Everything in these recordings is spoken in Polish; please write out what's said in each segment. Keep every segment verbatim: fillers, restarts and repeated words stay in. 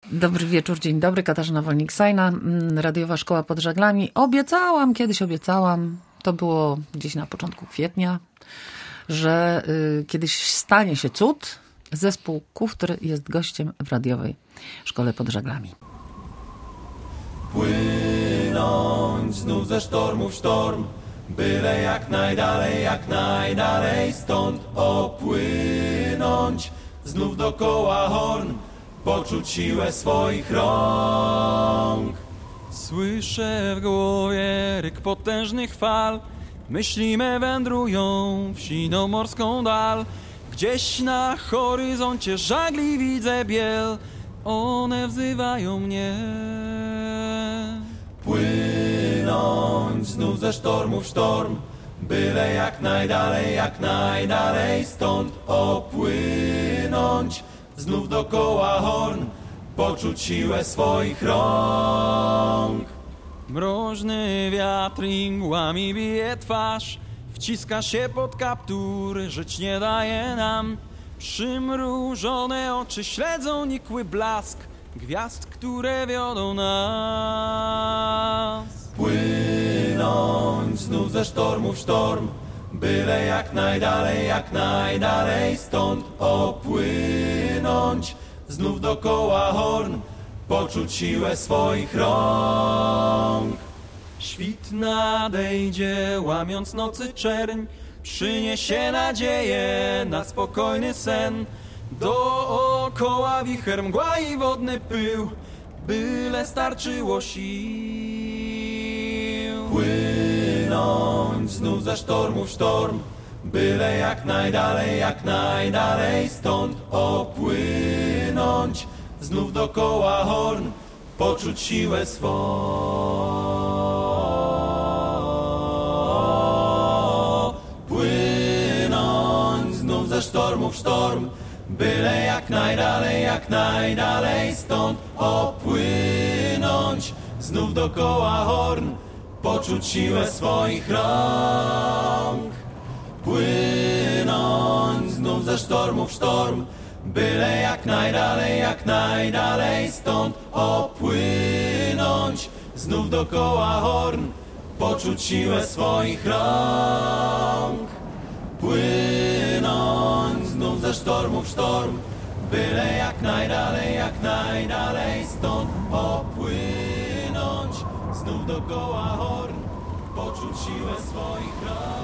Dobry wieczór, dzień dobry. Katarzyna Wolnik-Sajna, Radiowa Szkoła pod Żaglami. Obiecałam, kiedyś obiecałam, to było gdzieś na początku kwietnia, że y, kiedyś stanie się cud. Zespół Kufter jest gościem w Radiowej Szkole pod Żaglami. Płynąć znów ze sztormu w sztorm, byle jak najdalej, jak najdalej stąd. Opłynąć znów dokoła horn, poczuć siłę swoich rąk. Słyszę w głowie ryk potężnych fal, myśli me wędrują w siną morską dal. Gdzieś na horyzoncie żagli widzę biel, one wzywają mnie. Płynąć znów ze sztormu w sztorm, byle jak najdalej, jak najdalej stąd. Opłynąć znów dokoła horn, poczuć siłę swoich rąk. Mroźny wiatr i mgłami bije twarz, wciska się pod kaptur, żyć nie daje nam. Przymrużone oczy śledzą nikły blask gwiazd, które wiodą nas. Płynąć znów ze sztormu w sztorm, byle jak najdalej, jak najdalej stąd. Opłynąć znów dokoła horn, poczuć siłę swoich rąk. Świt nadejdzie, łamiąc nocy czerń, przyniesie nadzieję na spokojny sen. Dookoła wicher, mgła i wodny pył, byle starczyło sił. Płynąć znów ze sztormu w sztorm, byle jak najdalej, jak najdalej stąd. Opłynąć znów dokoła horn, poczuć siłę swą. Płynąć znów ze sztormu w sztorm, byle jak najdalej, jak najdalej stąd. Opłynąć znów dokoła horn, poczuć siłę swoich rąk. Płynąć znów ze sztormu w sztorm, byle jak najdalej, jak najdalej stąd. Opłynąć znów dokoła horn, poczuć siłę swoich rąk. Płynąć znów ze sztormu w sztorm, byle jak najdalej, jak najdalej stąd. Opłynąć znów dokoła horn, poczuć siłę swoich rąk.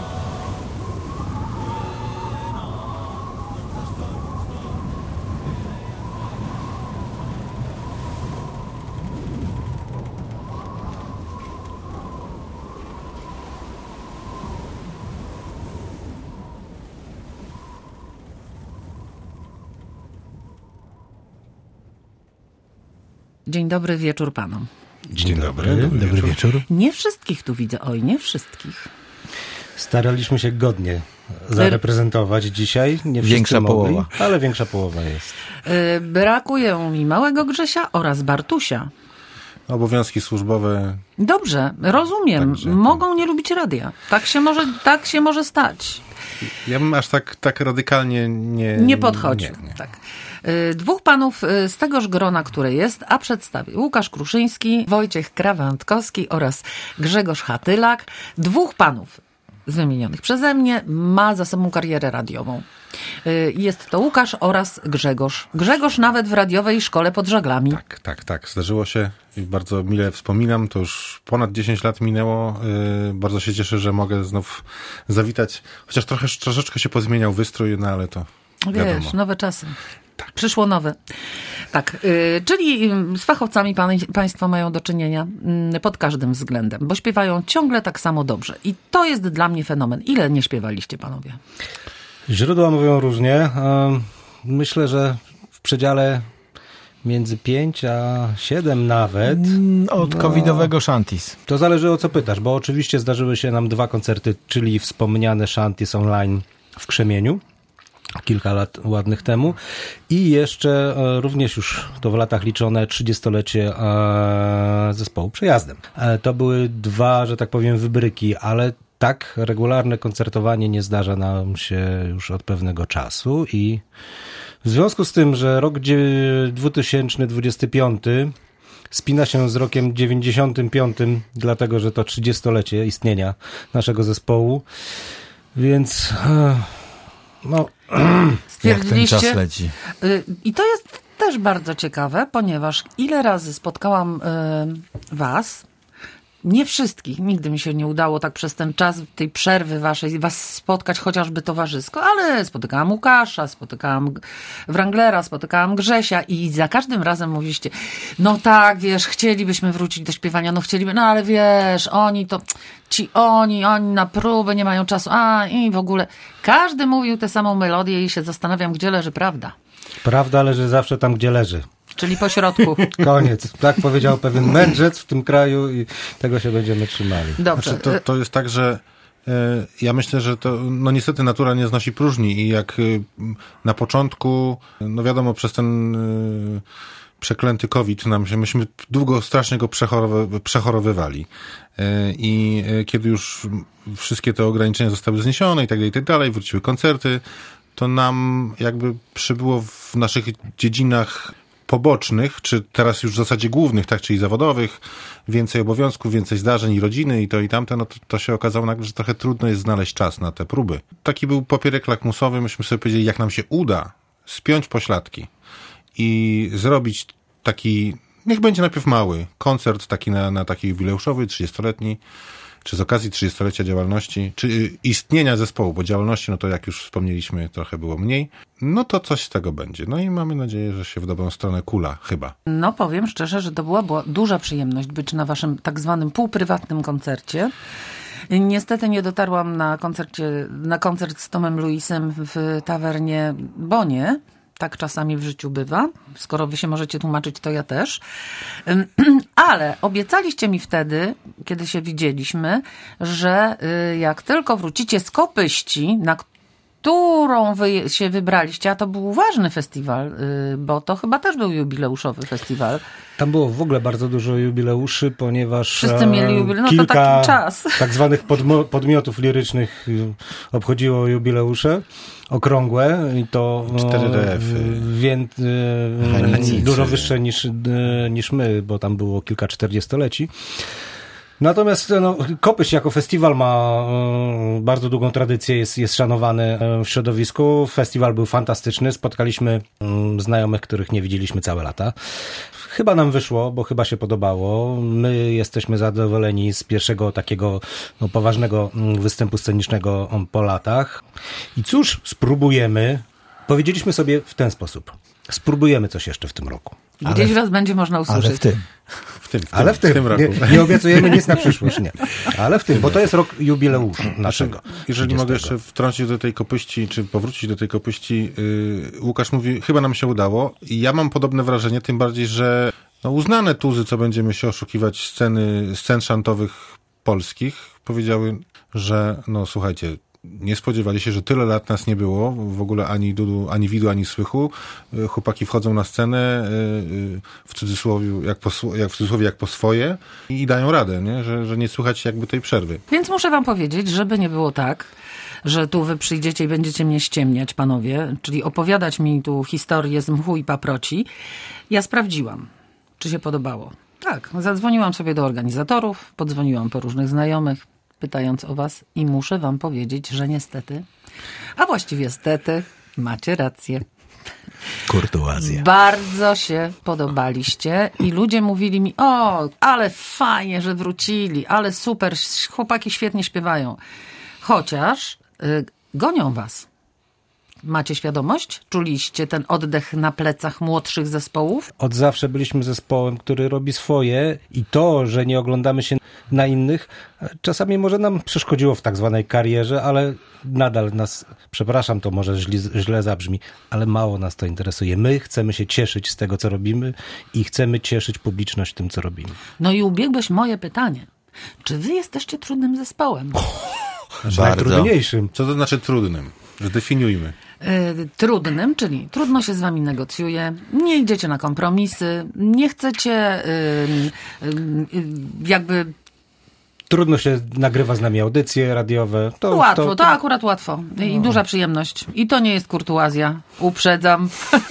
Dzień dobry wieczór panom. Dzień dobry, dobry, dobry wieczór. wieczór. Nie wszystkich tu widzę, oj, nie wszystkich. Staraliśmy się godnie zareprezentować dzisiaj. Nie większa mogli, połowa. Ale większa połowa jest. Yy, brakuje mi małego Grzesia oraz Bartusia. Obowiązki służbowe. Dobrze, rozumiem. Także... Mogą nie lubić radia. Tak się może, tak się może stać. Ja bym aż tak, tak radykalnie nie... Nie podchodził. Nie, nie. Tak. Dwóch panów z tegoż grona, które jest, a przedstawię Łukasz Kruszyński, Wojciech Krawętkowski oraz Grzegorz Hatylak. Dwóch panów z wymienionych przeze mnie ma za sobą karierę radiową. Jest to Łukasz oraz Grzegorz. Grzegorz nawet w Radiowej Szkole pod Żaglami. Tak, tak, tak. Zdarzyło się i bardzo mile wspominam. To już ponad dziesięć lat minęło. Bardzo się cieszę, że mogę znów zawitać. Chociaż trochę, troszeczkę się pozmieniał wystrój, no ale to Wiesz, wiadomo. nowe czasy. Tak. Przyszło nowe. Tak, yy, czyli z fachowcami pan, państwo mają do czynienia yy, pod każdym względem, bo śpiewają ciągle tak samo dobrze. I to jest dla mnie fenomen. Ile nie śpiewaliście, panowie? Źródła mówią różnie. Myślę, że w przedziale między pięć a siedem nawet. Od no, covidowego Shanties. To zależy, o co pytasz, bo oczywiście zdarzyły się nam dwa koncerty, czyli wspomniane Shanties online w Krzemieniu. Kilka lat ładnych temu i jeszcze e, również już to w latach liczone trzydziestolecie e, zespołu Przejazdem. E, to były dwa, że tak powiem, wybryki, ale tak regularne koncertowanie nie zdarza nam się już od pewnego czasu i W związku z tym, że rok dwa tysiące dwudziesty piąty spina się z rokiem dziewięćdziesiątym piątym, dlatego że to trzydziestolecie istnienia naszego zespołu, więc no... Stwierdziliście, jak ten czas leci. I to jest też bardzo ciekawe, ponieważ ile razy spotkałam y, was, nie wszystkich, nigdy mi się nie udało tak przez ten czas tej przerwy waszej was spotkać chociażby towarzysko, ale spotykałam Łukasza, spotykałam Wranglera, spotykałam Grzesia i za każdym razem mówiliście, no tak, wiesz, chcielibyśmy wrócić do śpiewania, no chcieliby, no ale wiesz, oni to, ci oni, oni na próby nie mają czasu, a i w ogóle. Każdy mówił tę samą melodię i się zastanawiam, gdzie leży prawda. Prawda leży zawsze tam, gdzie leży. Czyli po środku. Koniec. Tak powiedział pewien mędrzec w tym kraju i tego się będziemy trzymali. Dobrze. Znaczy, to, to jest tak, że e, ja myślę, że to, no niestety natura nie znosi próżni i jak e, na początku, no wiadomo, przez ten e, przeklęty COVID nam się, myśmy długo strasznie go przechorowy, przechorowywali. E, I e, kiedy już wszystkie te ograniczenia zostały zniesione i tak dalej, i tak dalej, wróciły koncerty, to nam jakby przybyło w naszych dziedzinach pobocznych, czy teraz już w zasadzie głównych, tak, czyli zawodowych, więcej obowiązków, więcej zdarzeń i rodziny i to i tamte, no to, to się okazało nagle, że trochę trudno jest znaleźć czas na te próby. Taki był papierek lakmusowy, myśmy sobie powiedzieli, jak nam się uda spiąć pośladki i zrobić taki, niech będzie najpierw mały koncert, taki na, na taki jubileuszowy, trzydziestoletni, czy z okazji trzydziestolecia działalności, czy istnienia zespołu, bo działalności, no to jak już wspomnieliśmy, trochę było mniej, no to coś z tego będzie. No i mamy nadzieję, że się w dobrą stronę kula, chyba. No powiem szczerze, że to była, była duża przyjemność być na waszym tak zwanym półprywatnym koncercie. Niestety nie dotarłam na koncercie, na koncert z Tomem Luisem w tawernie Bonie. Tak czasami w życiu bywa. Skoro wy się możecie tłumaczyć, to ja też. Ale obiecaliście mi wtedy, kiedy się widzieliśmy, że jak tylko wrócicie z Kopyści, na którą wy się wybraliście, a to był ważny festiwal, bo to chyba też był jubileuszowy festiwal. Tam było w ogóle bardzo dużo jubileuszy, ponieważ wszyscy mieli jubileusz, no kilka to taki czas. tak zwanych podmiotów lirycznych obchodziło jubileusze okrągłe i to cztery D F-y. Wię, dużo wyższe niż, niż my, bo tam było kilka czterdziestoleci. Natomiast no, Kopyś jako festiwal ma y, bardzo długą tradycję, jest, jest szanowany w środowisku. Festiwal był fantastyczny, spotkaliśmy y, znajomych, których nie widzieliśmy całe lata. Chyba nam wyszło, bo chyba się podobało. My jesteśmy zadowoleni z pierwszego takiego no, poważnego występu scenicznego po latach. I cóż, spróbujemy. Powiedzieliśmy sobie w ten sposób. Spróbujemy coś jeszcze w tym roku. Gdzieś ale, was będzie można usłyszeć. Ale w tym. W tym, w tym, ale w tym, w tym roku. Nie, nie obiecujemy nic na przyszłość, nie. Ale w tym, bo to jest rok jubileuszu naszego. Jeżeli trzydziestego. Mogę jeszcze wtrącić do tej Kopyści, czy powrócić do tej Kopyści, yy, Łukasz mówi, chyba nam się udało i ja mam podobne wrażenie, tym bardziej, że no, uznane tuzy, co będziemy się oszukiwać sceny, scen szantowych polskich, powiedziały, że no słuchajcie, nie spodziewali się, że tyle lat nas nie było, w ogóle ani dudu, ani widu, ani słychu. Chłopaki wchodzą na scenę w cudzysłowie jak po, jak, w cudzysłowie jak po swoje i dają radę, nie? Że, że nie słychać jakby tej przerwy. Więc muszę wam powiedzieć, żeby nie było tak, że tu wy przyjdziecie i będziecie mnie ściemniać, panowie, czyli opowiadać mi tu historię z mchu i paproci. Ja sprawdziłam, czy się podobało. Tak, zadzwoniłam sobie do organizatorów, podzwoniłam po różnych znajomych, pytając o was i muszę wam powiedzieć, że niestety, a właściwie stety, macie rację. Kurtuazja. Bardzo się podobaliście i ludzie mówili mi, o, ale fajnie, że wrócili, ale super, chłopaki świetnie śpiewają. Chociaż y, gonią was. Macie świadomość? Czuliście ten oddech na plecach młodszych zespołów? Od zawsze byliśmy zespołem, który robi swoje i to, że nie oglądamy się na innych, czasami może nam przeszkodziło w tak zwanej karierze, ale nadal nas, przepraszam, to może źle, źle zabrzmi, ale mało nas to interesuje. My chcemy się cieszyć z tego, co robimy i chcemy cieszyć publiczność tym, co robimy. No i ubiegłeś moje pytanie. Czy wy jesteście trudnym zespołem? Najtrudniejszym. Co to znaczy trudnym? Zdefiniujmy. Yy, trudnym, czyli trudno się z wami negocjuje, nie idziecie na kompromisy, nie chcecie yy, yy, jakby Trudno się nagrywa z nami audycje radiowe. To, łatwo, to, to, to akurat łatwo. I duża przyjemność. I to nie jest kurtuazja. Uprzedzam.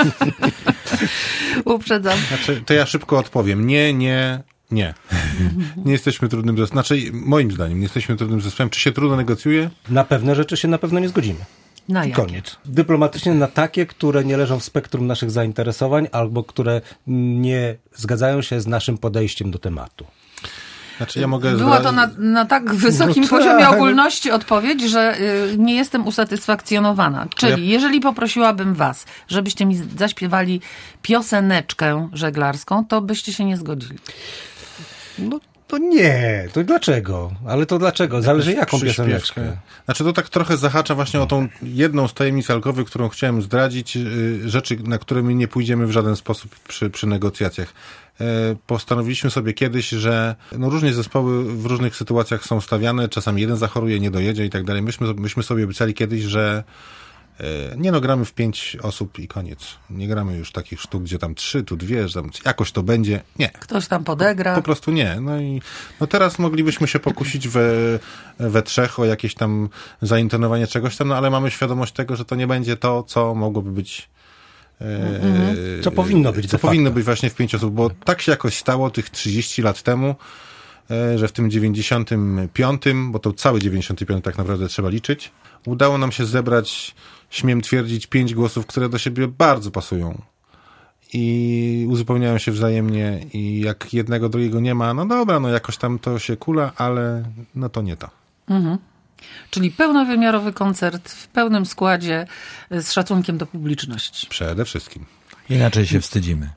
Uprzedzam. Znaczy, to ja szybko odpowiem. Nie, nie, nie. Nie jesteśmy trudnym zespołem. Znaczy, moim zdaniem, nie jesteśmy trudnym zespołem. Czy się trudno negocjuje? Na pewne rzeczy się na pewno nie zgodzimy. Na I jakie? koniec. Dyplomatycznie na takie, które nie leżą w spektrum naszych zainteresowań albo które nie zgadzają się z naszym podejściem do tematu. Znaczy, ja mogę Była zdra- to na, na tak wysokim No poziomie tak. ogólności odpowiedź, że y, nie jestem usatysfakcjonowana. Czyli jeżeli poprosiłabym was, żebyście mi zaśpiewali pioseneczkę żeglarską, to byście się nie zgodzili. No to nie, to dlaczego? Ale to dlaczego? Zależy jaką Przyśpiewkę. pioseneczkę. Znaczy to tak trochę zahacza właśnie o tą jedną z tajemnic alkowych, którą chciałem zdradzić, yy, rzeczy, na które my nie pójdziemy w żaden sposób przy, przy negocjacjach. Yy, postanowiliśmy sobie kiedyś, że no różnie zespoły w różnych sytuacjach są stawiane, czasami jeden zachoruje, nie dojedzie i tak dalej. Myśmy, myśmy sobie obiecali kiedyś, że nie no, gramy w pięć osób i koniec. Nie gramy już takich sztuk, gdzie tam trzy, tu dwie, że tam jakoś to będzie. Nie. Ktoś tam podegra. Po prostu nie. No i no teraz moglibyśmy się pokusić we, we trzech o jakieś tam zaintonowanie czegoś tam, no ale mamy świadomość tego, że to nie będzie to, co mogłoby być e, Co powinno być co de powinno facto. być właśnie w pięć osób, bo tak się jakoś stało tych trzydzieści lat temu, e, że w tym dziewięćdziesiątym piątym, bo to cały dziewięćdziesiąty piąty tak naprawdę trzeba liczyć, udało nam się zebrać, śmiem twierdzić, pięć głosów, które do siebie bardzo pasują i uzupełniają się wzajemnie i jak jednego, drugiego nie ma, no dobra, no jakoś tam to się kula, ale no to nie to. Mhm. Czyli pełnowymiarowy koncert w pełnym składzie z szacunkiem do publiczności. Przede wszystkim. Inaczej się wstydzimy.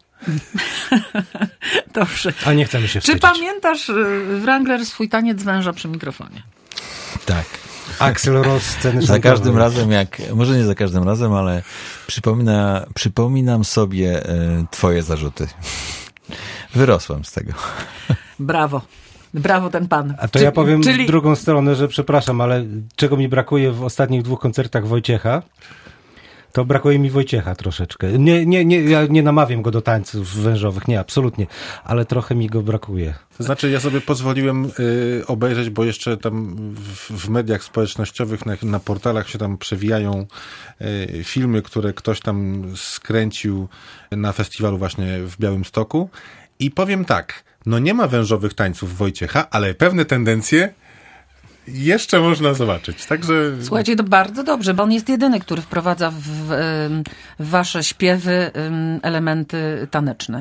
Dobrze. A nie chcemy się Czy wstydzić. pamiętasz, y, Wrangler, swój taniec węża przy mikrofonie? Tak. Axl Rose, sceny Za szantowe. każdym razem, jak, może nie za każdym razem, ale przypomina, przypominam sobie e, twoje zarzuty. Wyrosłem z tego. Brawo. Brawo ten pan. A to Czy- ja powiem czyli... w drugą stronę, że przepraszam, ale czego mi brakuje w ostatnich dwóch koncertach Wojciecha, to brakuje mi Wojciecha troszeczkę. Nie, nie, nie, ja nie namawiam go do tańców wężowych, nie, absolutnie, ale trochę mi go brakuje. To znaczy ja sobie pozwoliłem y, obejrzeć, bo jeszcze tam w, w mediach społecznościowych, na, na portalach się tam przewijają y, filmy, które ktoś tam skręcił na festiwalu właśnie w Białymstoku i powiem tak, no nie ma wężowych tańców Wojciecha, ale pewne tendencje jeszcze można zobaczyć, także... Słuchajcie, to bardzo dobrze, bo on jest jedyny, który wprowadza w, em, w wasze śpiewy em, elementy taneczne.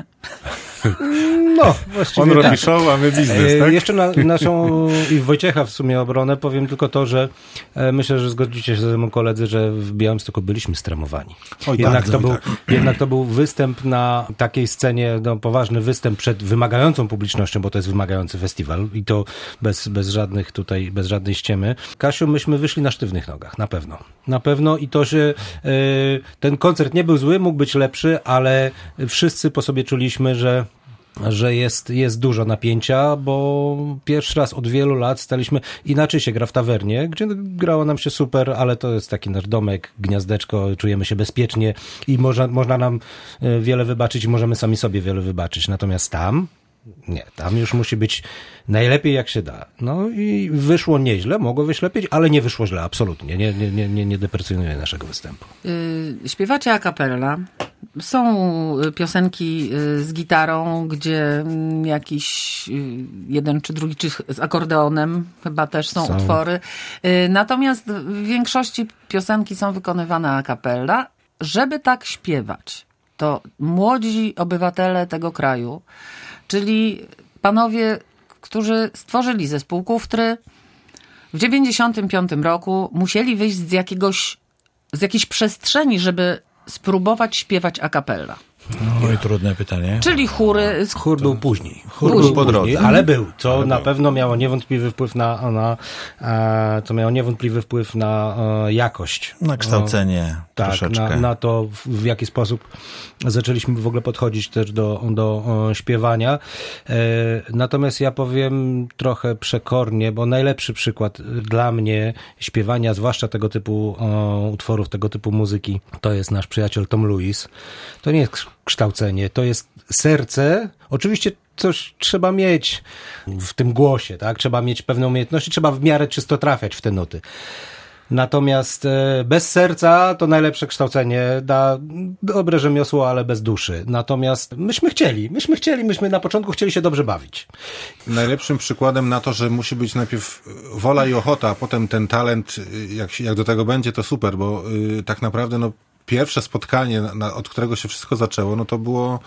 No, właściwie On robi tak. show, a my biznes, E, tak? Jeszcze na naszą i Wojciecha w sumie obronę powiem tylko to, że e, myślę, że zgodzicie się ze mną koledzy, że w Białymstoku byliśmy stremowani. Oj, jednak, bardzo, to był, tak. jednak to był występ na takiej scenie, no, poważny występ przed wymagającą publicznością, bo to jest wymagający festiwal i to bez, bez żadnych tutaj, bez żadnej ściemy. Kasiu, myśmy wyszli na sztywnych nogach, na pewno. Na pewno i to, że e, ten koncert nie był zły, mógł być lepszy, ale wszyscy po sobie czuliśmy, że że jest, jest dużo napięcia, bo pierwszy raz od wielu lat staliśmy, inaczej się gra w tawernie, gdzie grało nam się super, ale to jest taki nasz domek, gniazdeczko, czujemy się bezpiecznie i można, można nam e, wiele wybaczyć i możemy sami sobie wiele wybaczyć. Natomiast tam, nie, tam już musi być najlepiej jak się da. No i wyszło nieźle, mogło wyjść lepiej, ale nie wyszło źle, absolutnie. Nie, nie, nie, nie, nie deprecjonuje naszego występu. Yy, śpiewacie a cappella. Są y, piosenki y, z gitarą, gdzie mm, jakiś y, jeden czy drugi, czy z akordeonem chyba też są, Są. utwory. Y, Natomiast w większości piosenki są wykonywane a cappella. Żeby tak śpiewać, to młodzi obywatele tego kraju, czyli panowie, którzy stworzyli zespół Kuftry, w dziewięćdziesiątym piątym roku musieli wyjść z jakiegoś, z jakiejś przestrzeni, żeby spróbować śpiewać a cappella. Oj, trudne pytanie. Czyli chóry. z- Chór był później. Chór Później. był po drodze. Ale był, co na pewno miało niewątpliwy wpływ na, na e, co miało niewątpliwy wpływ na e, jakość. Na kształcenie Tak, troszeczkę. na, na to, w, w jaki sposób zaczęliśmy w ogóle podchodzić też do, do e, śpiewania. E, natomiast ja powiem trochę przekornie, bo najlepszy przykład dla mnie śpiewania, zwłaszcza tego typu e, utworów, tego typu muzyki, to jest nasz przyjaciel Tom Lewis. To nie jest kształcenie. To jest serce. Oczywiście coś trzeba mieć w tym głosie, tak? Trzeba mieć pewne umiejętności, trzeba w miarę czysto trafiać w te nuty. Natomiast bez serca to najlepsze kształcenie da dobre rzemiosło, ale bez duszy. Natomiast myśmy chcieli, myśmy chcieli, myśmy na początku chcieli się dobrze bawić. Najlepszym przykładem na to, że musi być najpierw wola i ochota, a potem ten talent, jak, jak do tego będzie, to super, bo y, tak naprawdę no, pierwsze spotkanie, na, od którego się wszystko zaczęło, no to było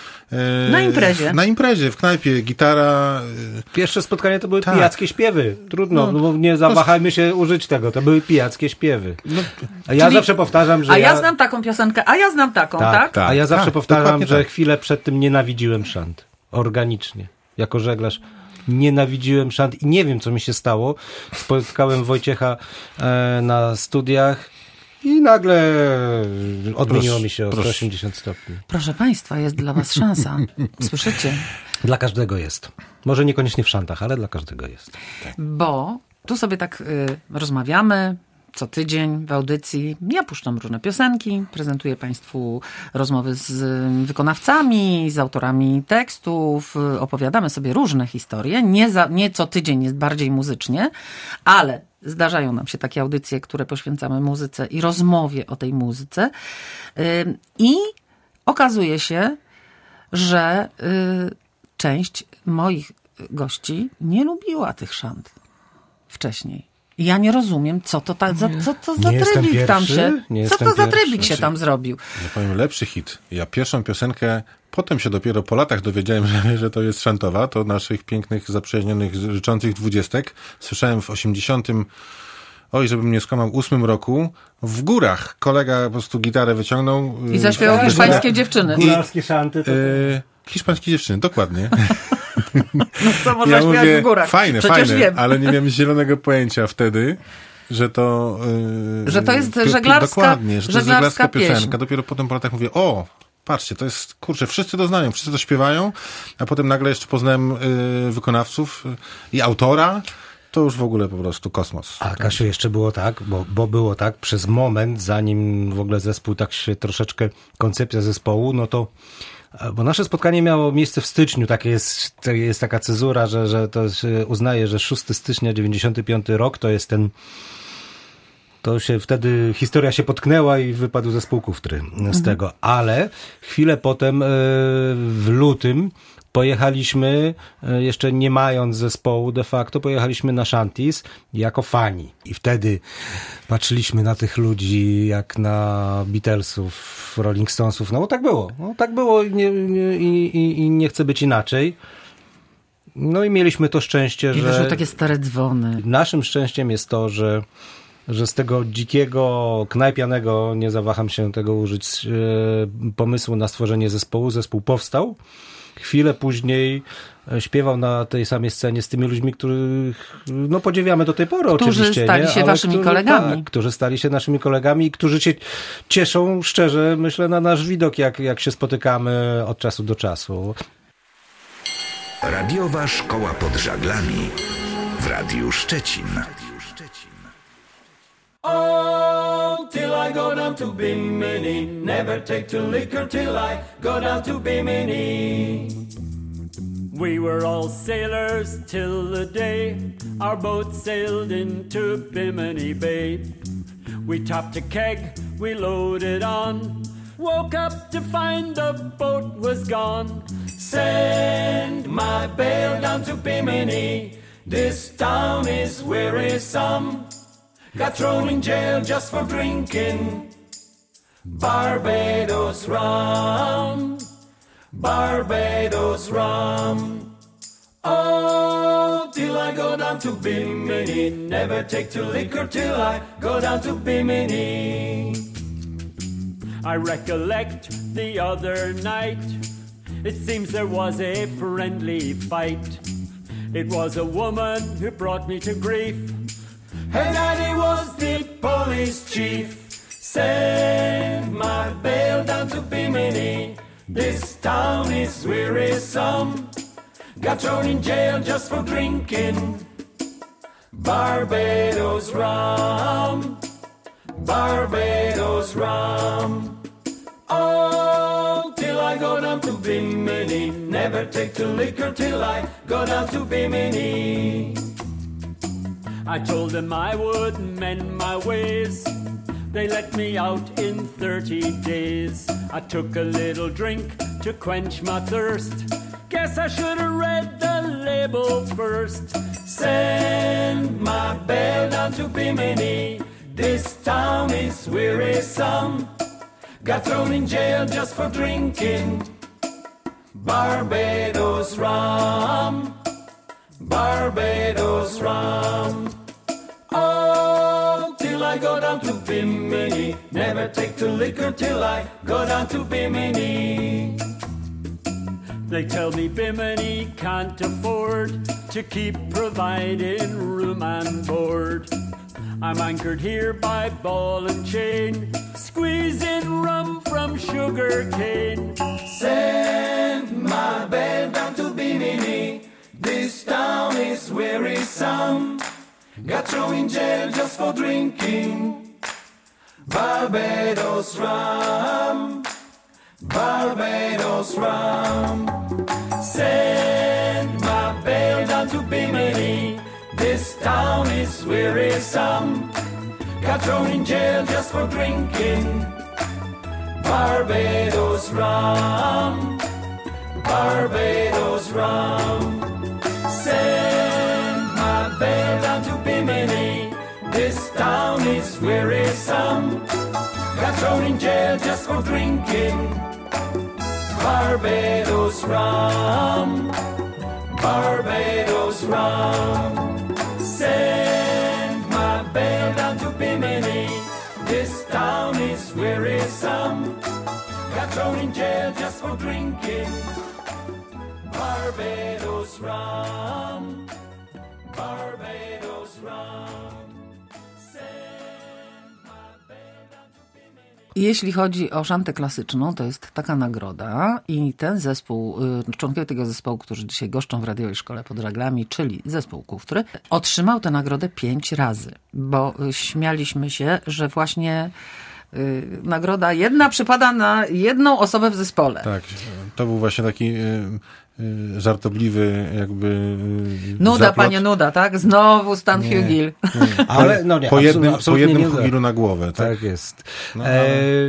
Na imprezie. Na imprezie, w knajpie, gitara. Pierwsze spotkanie to były tak. pijackie śpiewy. Trudno, no, no bo nie zawahajmy się użyć tego. To były pijackie śpiewy. No, a ja czyli, zawsze powtarzam, że A ja, ja znam taką piosenkę, a ja znam taką, tak? tak? tak a ja zawsze tak, powtarzam, że tak. chwilę przed tym nienawidziłem szant. Organicznie. Jako żeglarz nienawidziłem szant i nie wiem, co mi się stało. Spotkałem Wojciecha e, na studiach i nagle odmieniło proszę, mi się o sto osiemdziesiąt stopni. Proszę Państwa, jest dla Was szansa. Słyszycie? Dla każdego jest. Może niekoniecznie w szantach, ale dla każdego jest. Bo tu sobie tak y, rozmawiamy co tydzień w audycji. Ja puszczam różne piosenki, prezentuję Państwu rozmowy z wykonawcami, z autorami tekstów, opowiadamy sobie różne historie. Nie, za, nie co tydzień jest bardziej muzycznie, ale zdarzają nam się takie audycje, które poświęcamy muzyce i rozmowie o tej muzyce. Y, I okazuje się, że y, część moich gości nie lubiła tych szant wcześniej. Ja nie rozumiem, co to ta, za, co to za Nie trybik jestem tam pierwszy, się, nie co to jestem za pierwszy. trybik się tam zrobił. Ja powiem, lepszy hit. Ja pierwszą piosenkę, potem się dopiero po latach dowiedziałem, że, że to jest szantowa, to naszych pięknych, zaprzyjaźnionych, życzących dwudziestek. Słyszałem w osiemdziesiątym, oj, żebym nie skłamał, ósmym roku, w górach. Kolega po prostu gitarę wyciągnął. I zaśpiewał yy, hiszpańskie dziewczyny. Górarskie szanty to... Yy, hiszpańskie dziewczyny, dokładnie. No co można Ja śpiewać mówię, w górach? fajne, Przecież fajne, wiem. ale nie miałem zielonego pojęcia wtedy, że to... Yy, Że to jest pi- pi- żeglarska- Dokładnie, że to jest żeglarska żeglarska pieśń. piosenka. Dopiero potem po latach mówię, o, patrzcie, to jest, kurczę, wszyscy to znają, wszyscy to śpiewają, a potem nagle jeszcze poznałem yy, wykonawców yy, i autora. To już w ogóle po prostu kosmos. A Kasiu, jeszcze było tak, bo, bo było tak, przez moment, zanim w ogóle zespół tak się troszeczkę, koncepcja zespołu, no to, bo nasze spotkanie miało miejsce w styczniu, takie jest, to jest taka cezura, że, że to się uznaje, że szóstego stycznia dziewięćdziesiąty piąty rok to jest ten, to się wtedy historia się potknęła i wypadł zespół Kuftry z mhm. tego, ale chwilę potem w lutym pojechaliśmy, jeszcze nie mając zespołu de facto, pojechaliśmy na Shanties jako fani. I wtedy patrzyliśmy na tych ludzi jak na Beatlesów, Rolling Stonesów. No bo tak było. No, tak było i nie, nie, i, i nie chce być inaczej. No i mieliśmy to szczęście, I że... wyszły takie stare dzwony. Naszym szczęściem jest to, że że z tego dzikiego, knajpianego, nie zawaham się tego użyć, e, pomysłu na stworzenie zespołu, zespół powstał. Chwilę później śpiewał na tej samej scenie z tymi ludźmi, których no, podziwiamy do tej pory Którzy oczywiście. stali nie? się Ale waszymi którzy, kolegami. Tak, którzy stali się naszymi kolegami i którzy się cieszą szczerze, myślę, na nasz widok, jak, jak się spotykamy od czasu do czasu. Radiowa Szkoła pod Żaglami w Radiu Szczecin. Oh, till I go down to Bimini, never take to liquor till I go down to Bimini. We were all sailors till the day our boat sailed into Bimini Bay. We topped a keg, we loaded on, woke up to find the boat was gone. Send my bale down to Bimini, this town is wearisome. Got thrown in jail just for drinking Barbados rum, Barbados rum. Oh, till I go down to Bimini, never take to liquor till I go down to Bimini. I recollect the other night, it seems there was a friendly fight. It was a woman who brought me to grief, and Daddy was the police chief. Send my bail down to Bimini, this town is wearisome. Got thrown in jail just for drinking Barbados rum, Barbados rum. Oh, till I go down to Bimini. Never take to liquor till I go down to Bimini. I told them I would mend my ways. They let me out in thirty days. I took a little drink to quench my thirst. Guess I should have read the label first. Send my bell down to Bimini. This town is wearisome. Got thrown in jail just for drinking Barbados rum. Barbados rum. Oh, till I go down to Bimini. Never take to liquor till I go down to Bimini. They tell me Bimini can't afford to keep providing room and board. I'm anchored here by ball and chain, squeezing rum from sugar cane. Send my bell down to Bimini. This town is wearisome. Got thrown in jail just for drinking Barbados rum. Barbados rum. Send my bell down to Bimini. This town is wearisome. Got thrown in jail just for drinking Barbados rum. Barbados rum. Send my bell down to Bimini. This town is wearisome. Got thrown in jail just for drinking Barbados rum. Barbados rum. Send my bell down to Bimini. This town is wearisome. Got thrown in jail just for drinking Barbados rum. Barbados rum. Jeśli chodzi o szantę klasyczną, to jest taka nagroda i ten zespół, członkowie tego zespołu, którzy dzisiaj goszczą w radiowej szkole pod żaglami, czyli zespół Kufry, otrzymał tę nagrodę pięć razy, bo śmialiśmy się, że właśnie y, nagroda jedna przypada na jedną osobę w zespole. Tak, to był właśnie taki y, y, żartobliwy jakby Nuda, zaplot. panie nuda, tak? Znowu Stan Hugill. Ale no nie, po jednym, po absolutnie jednym nie Hugilu na głowę, tak? Tak jest. No, e,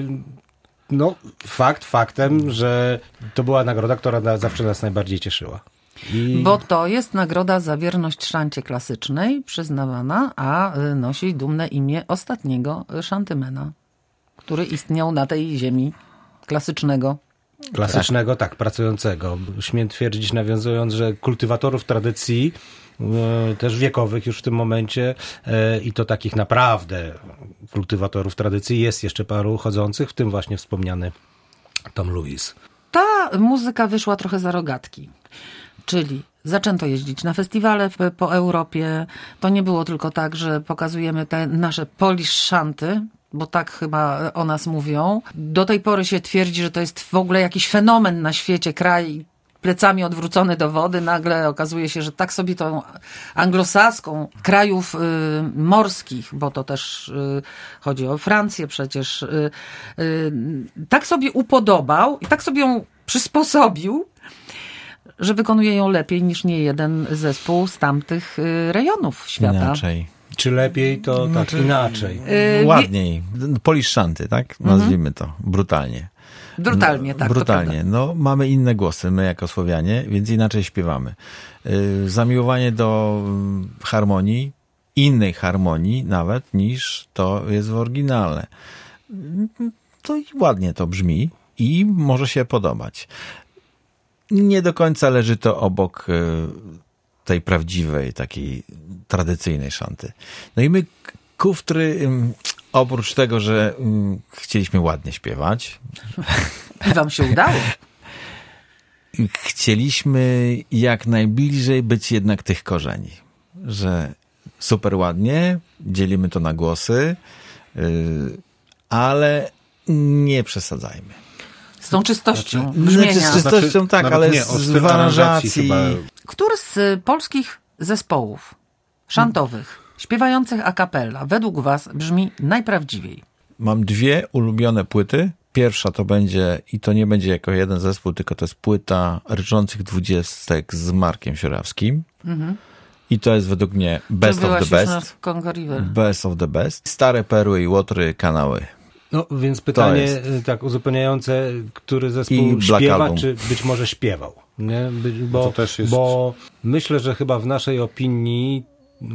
no, fakt faktem, że to była nagroda, która na, zawsze nas najbardziej cieszyła. I... Bo to jest nagroda za wierność szancie klasycznej przyznawana, a nosi dumne imię ostatniego szantymena, który istniał na tej ziemi klasycznego. Klasycznego, tak, pracującego. Śmiem twierdzić, nawiązując, że kultywatorów tradycji, e, też wiekowych już w tym momencie, e, i to takich naprawdę kultywatorów tradycji jest jeszcze paru chodzących, w tym właśnie wspomniany Tom Lewis. Ta muzyka wyszła trochę za rogatki, czyli zaczęto jeździć na festiwale w, po Europie. To nie było tylko tak, że pokazujemy te nasze Polish szanty, bo tak chyba o nas mówią. Do tej pory się twierdzi, że to jest w ogóle jakiś fenomen na świecie, kraj plecami odwrócony do wody. Nagle okazuje się, że tak sobie tą anglosaską krajów y, morskich, bo to też y, chodzi o Francję przecież, y, y, tak sobie upodobał i tak sobie ją przysposobił, że wykonuje ją lepiej niż nie jeden zespół z tamtych y, rejonów świata. Inaczej. Czy lepiej, to tak Znaczy, inaczej. Y, Ładniej. Polish szanty, tak? Nazwijmy to. Brutalnie. Brutalnie, tak. Brutalnie. To prawda. No, mamy inne głosy, my jako Słowianie, więc inaczej śpiewamy. Yy, zamiłowanie do harmonii, innej harmonii nawet, niż to jest w oryginale. To i ładnie to brzmi i może się podobać. Nie do końca leży to obok yy, tej prawdziwej, takiej tradycyjnej szanty. No i my, Kufry, yy, oprócz tego, że yy, chcieliśmy ładnie śpiewać, I wam się udało. chcieliśmy jak najbliżej być jednak tych korzeni, że super ładnie, dzielimy to na głosy, yy, ale nie przesadzajmy. Z tą czystością Znaczy, brzmienia. z czystością Znaczy, tak, nawet ale nie, z, od z stylu aranżacji. aranżacji Który z polskich zespołów szantowych, śpiewających a cappella, według was brzmi najprawdziwiej? Mam dwie ulubione płyty Pierwsza to będzie, i to nie będzie jako jeden zespół, tylko to jest płyta Ryczących Dwudziestek z Markiem Sierawskim. Mhm. I to jest według mnie best of the best. Best of the best. Stare perły i łotry kanały. No więc pytanie tak uzupełniające, który zespół śpiewa, czy być może śpiewał. Nie? Bo, to też jest... bo myślę, że chyba w naszej opinii,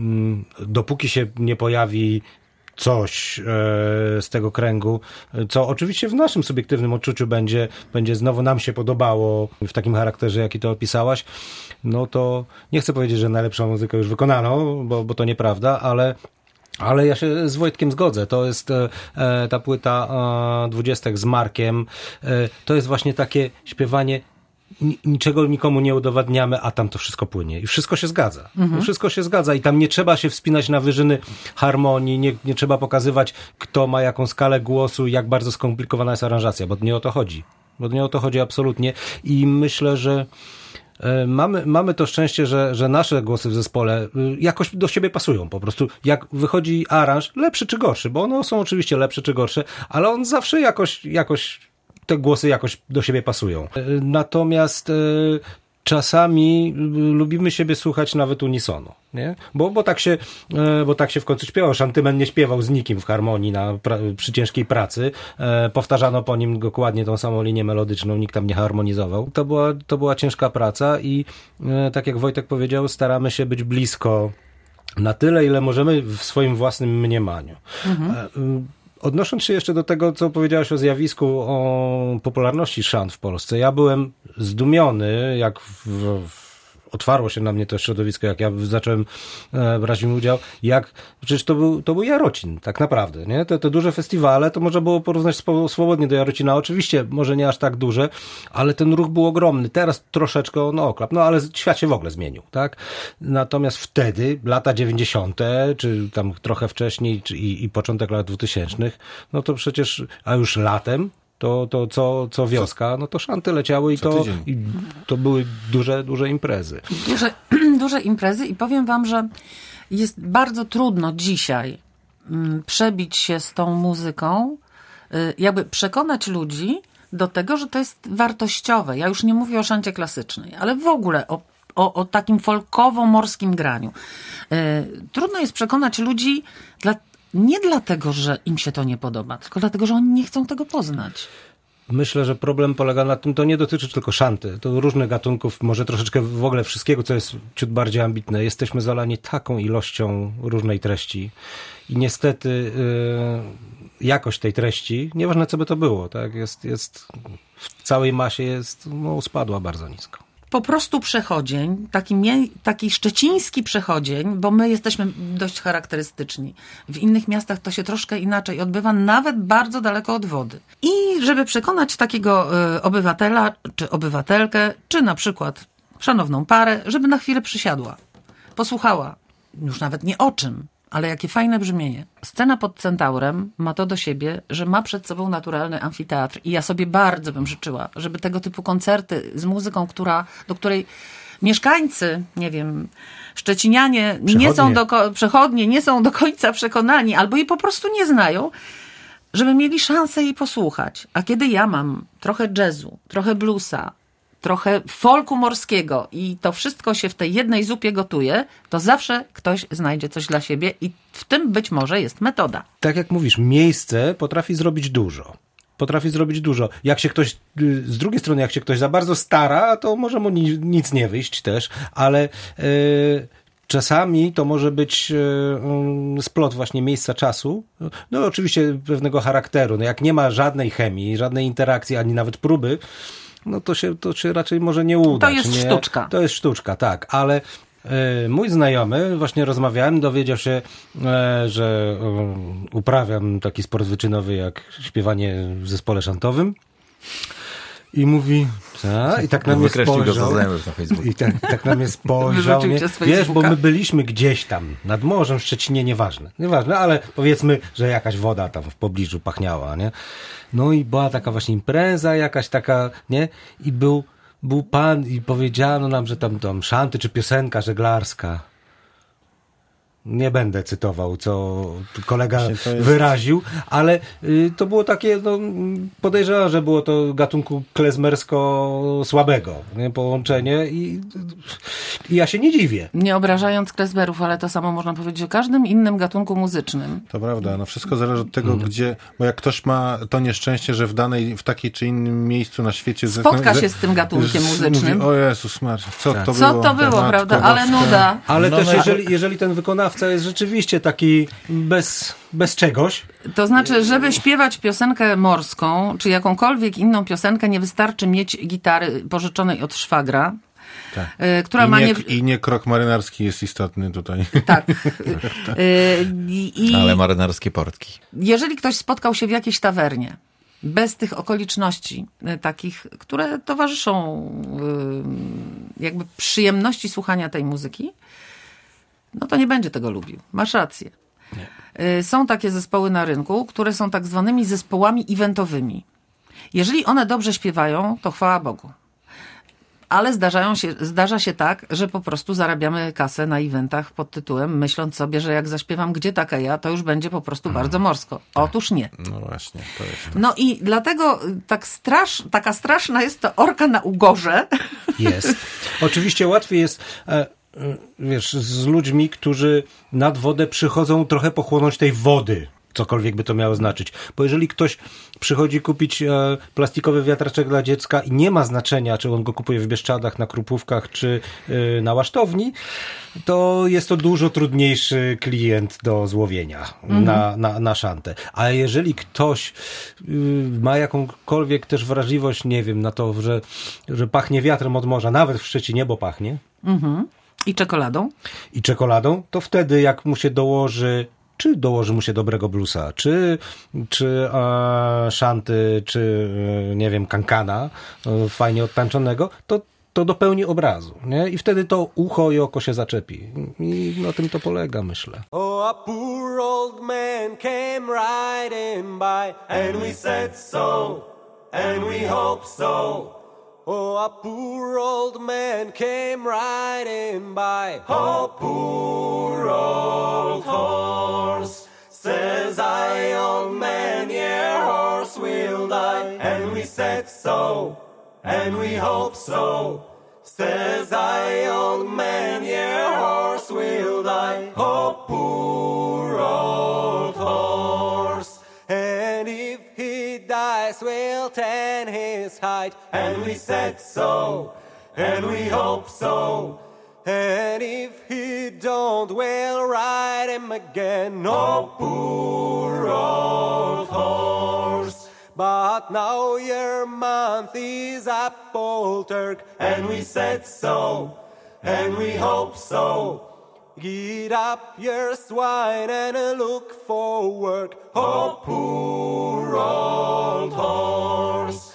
dopóki się nie pojawi coś e, z tego kręgu, co oczywiście w naszym subiektywnym odczuciu będzie, będzie znowu nam się podobało w takim charakterze, jaki to opisałaś, no to nie chcę powiedzieć, że najlepszą muzykę już wykonano, bo, bo to nieprawda, ale Ale ja się z Wojtkiem zgodzę. To jest e, ta płyta e, Dwudziestek z Markiem. E, to jest właśnie takie śpiewanie, niczego nikomu nie udowadniamy, a tam to wszystko płynie. I wszystko się zgadza. Mhm. Wszystko się zgadza i tam nie trzeba się wspinać na wyżyny harmonii, nie, nie trzeba pokazywać, kto ma jaką skalę głosu, jak bardzo skomplikowana jest aranżacja, bo nie o to chodzi. Bo nie o to chodzi absolutnie. I myślę, że Mamy, mamy to szczęście, że, że nasze głosy w zespole jakoś do siebie pasują po prostu. Jak wychodzi aranż, lepszy czy gorszy, bo one są oczywiście lepsze czy gorsze, ale on zawsze jakoś, jakoś te głosy jakoś do siebie pasują. Natomiast czasami lubimy siebie słuchać nawet unisonu, nie? Bo, bo, tak się, bo tak się w końcu śpiewał. Shantymen nie śpiewał z nikim w harmonii na, pra- przy ciężkiej pracy. E, powtarzano po nim dokładnie tą samą linię melodyczną, nikt tam nie harmonizował. To była, to była ciężka praca i e, tak jak Wojtek powiedział, staramy się być blisko na tyle, ile możemy w swoim własnym mniemaniu. Mhm. E, Odnosząc się jeszcze do tego, co powiedziałaś o zjawisku, o popularności szant w Polsce, ja byłem zdumiony, jak w, w, otwarło się na mnie to środowisko, jak ja zacząłem e, brać w nim udział, jak, przecież to był, to był Jarocin, tak naprawdę, nie? Te, te duże festiwale, to można było porównać spo, swobodnie do Jarocina, oczywiście, może nie aż tak duże, ale ten ruch był ogromny, teraz troszeczkę, no oklap, no ale świat się w ogóle zmienił, tak? Natomiast wtedy, lata dziewięćdziesiąte, czy tam trochę wcześniej, czy, i, i początek lat dwutysięcznych, no to przecież, a już latem, To, to co, co wioska, no to szanty leciały i to, i to były duże, duże imprezy. Duże, duże imprezy i powiem wam, że jest bardzo trudno dzisiaj mm, przebić się z tą muzyką, y, jakby przekonać ludzi do tego, że to jest wartościowe. Ja już nie mówię o szancie klasycznej, ale w ogóle o, o, o takim folkowo-morskim graniu. Y, trudno jest przekonać ludzi dla nie dlatego, że im się to nie podoba, tylko dlatego, że oni nie chcą tego poznać. Myślę, że problem polega na tym, to nie dotyczy tylko szanty, to różnych gatunków, może troszeczkę w ogóle wszystkiego, co jest ciut bardziej ambitne. Jesteśmy zalani taką ilością różnej treści i niestety yy, jakość tej treści, nieważne co by to było, tak, jest, jest w całej masie jest, no, spadła bardzo nisko. Po prostu przechodzień, taki, mie- taki szczeciński przechodzień, bo my jesteśmy dość charakterystyczni. W innych miastach to się troszkę inaczej odbywa, nawet bardzo daleko od wody. I żeby przekonać takiego y, obywatela, czy obywatelkę, czy na przykład szanowną parę, żeby na chwilę przysiadła, posłuchała, już nawet nie o czym, ale jakie fajne brzmienie. Scena pod Centaurem ma to do siebie, że ma przed sobą naturalny amfiteatr i ja sobie bardzo bym życzyła, żeby tego typu koncerty z muzyką, która, do której mieszkańcy, nie wiem, szczecinianie nie są do, przechodnie nie są do końca przekonani albo jej po prostu nie znają, żeby mieli szansę jej posłuchać. A kiedy ja mam trochę jazzu, trochę bluesa, trochę folku morskiego i to wszystko się w tej jednej zupie gotuje, to zawsze ktoś znajdzie coś dla siebie i w tym być może jest metoda. Tak jak mówisz, miejsce potrafi zrobić dużo. Potrafi zrobić dużo. Jak się ktoś, z drugiej strony, jak się ktoś za bardzo stara, to może mu nic nie wyjść też, ale yy, czasami to może być yy, splot właśnie miejsca, czasu, no oczywiście pewnego charakteru. No jak nie ma żadnej chemii, żadnej interakcji, ani nawet próby, no to się, to się raczej może nie udać. To jest nie? sztuczka. To jest sztuczka, tak, ale e, mój znajomy, właśnie rozmawiałem, dowiedział się, e, że e, uprawiam taki sport wyczynowy jak śpiewanie w zespole szantowym i mówi, a? I tak na mnie spojrzał. I tak, tak na mnie spojrzał. Nie? Wiesz, bo my byliśmy gdzieś tam, nad morzem, w Szczecinie, nieważne. Nieważne, ale powiedzmy, że jakaś woda tam w pobliżu pachniała, nie? No i była taka właśnie impreza, jakaś taka, nie? I był, był pan i powiedziano nam, że tam, tam szanty czy piosenka żeglarska. Nie będę cytował, co kolega Właśnie to jest- wyraził, ale y, to było takie, no, podejrzewam, że było to gatunku klezmersko-słabego, nie, połączenie i, i ja się nie dziwię. Nie obrażając klezmerów, ale to samo można powiedzieć o każdym innym gatunku muzycznym. To prawda, no wszystko zależy od tego, gdzie, bo jak ktoś ma to nieszczęście, że w danej, w takiej czy innym miejscu na świecie... Spotka że- się z tym gatunkiem że- muzycznym. Mówi, o Jezus Maria, co to Co było? to było, Matko prawda? Ale Boska. nuda. Ale No, też no, jeżeli, jeżeli ten wykonawca jest rzeczywiście taki bez, bez czegoś, To znaczy, żeby śpiewać piosenkę morską, czy jakąkolwiek inną piosenkę, nie wystarczy mieć gitary pożyczonej od szwagra, Tak. y, która I ma nie, nie... I nie krok marynarski jest istotny tutaj. Tak. Y, I, Ale marynarskie portki. jeżeli ktoś spotkał się w jakiejś tawernie, bez tych okoliczności y, takich, które towarzyszą y, jakby przyjemności słuchania tej muzyki, no to nie będzie tego lubił. Masz rację. Y, Są takie zespoły na rynku, które są tak zwanymi zespołami eventowymi. Jeżeli one dobrze śpiewają, to chwała Bogu. Ale zdarzają się, zdarza się tak, że po prostu zarabiamy kasę na eventach pod tytułem, myśląc sobie, że jak zaśpiewam Gdzie taka ja, to już będzie po prostu bardzo morsko. Otóż nie. No właśnie, to jest to. No i dlatego tak strasz, taka straszna jest to orka na ugorze. jest. Oczywiście łatwiej jest, e, e, wiesz, z ludźmi, którzy nad wodę przychodzą trochę pochłonąć tej wody, cokolwiek by to miało znaczyć. Bo jeżeli ktoś przychodzi kupić e, plastikowy wiatraczek dla dziecka i nie ma znaczenia, czy on go kupuje w Bieszczadach, na Krupówkach, czy e, na Łasztowni, to jest to dużo trudniejszy klient do złowienia Mhm. na, na, na szantę. A jeżeli ktoś y, ma jakąkolwiek też wrażliwość, nie wiem, na to, że, że pachnie wiatrem od morza, nawet w Szczecinie, bo pachnie, I czekoladą. i czekoladą, to wtedy jak mu się dołoży, czy dołoży mu się dobrego bluesa, czy, czy e, szanty, czy e, nie wiem, kankana e, fajnie odtańczonego, to to dopełni obrazu, nie? I wtedy to ucho i oko się zaczepi. I na tym to polega, myślę. Oh, a poor old man came riding by, and we said so, and we hope so. Oh, a poor old man came riding by, oh, poor old horse. Says I, old man, your horse will die, and we said so, and we hope so. Says I, old man, your horse will die, oh, poor old horse. And if he dies, we'll tan his hide, and we said so, and we hope so. And if he don't, we'll ride him again, oh, poor old horse. But now your month is up, old Turk, and we said so, and we hope so. Get up your swine and look for work, oh, poor old horse.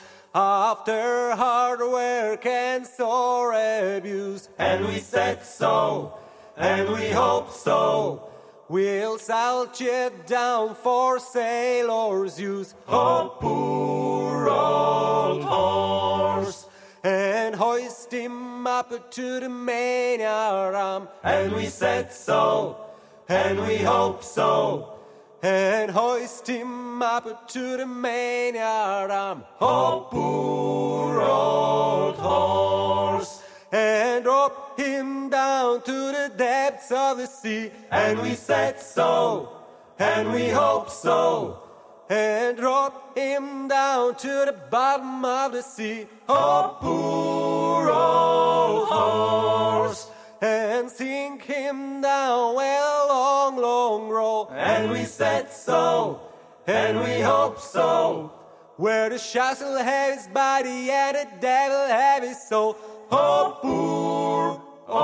After hard work and sore abuse, and we said so, and we hope so. We'll salt you down for sailors' use, oh, poor old horse. And hoist him up to the mainyard, and we said so, and we hope so. And hoist him up to the mainyard, oh, poor old horse. And drop him down to the depths of the sea, and we said so, and we hope so. And drop him down to the bottom of the sea, oh, poor old horse. And sink him down well, long, long row, and we said so, and we hope so. Where the sharks will have his body and the devil have his soul, oh, poor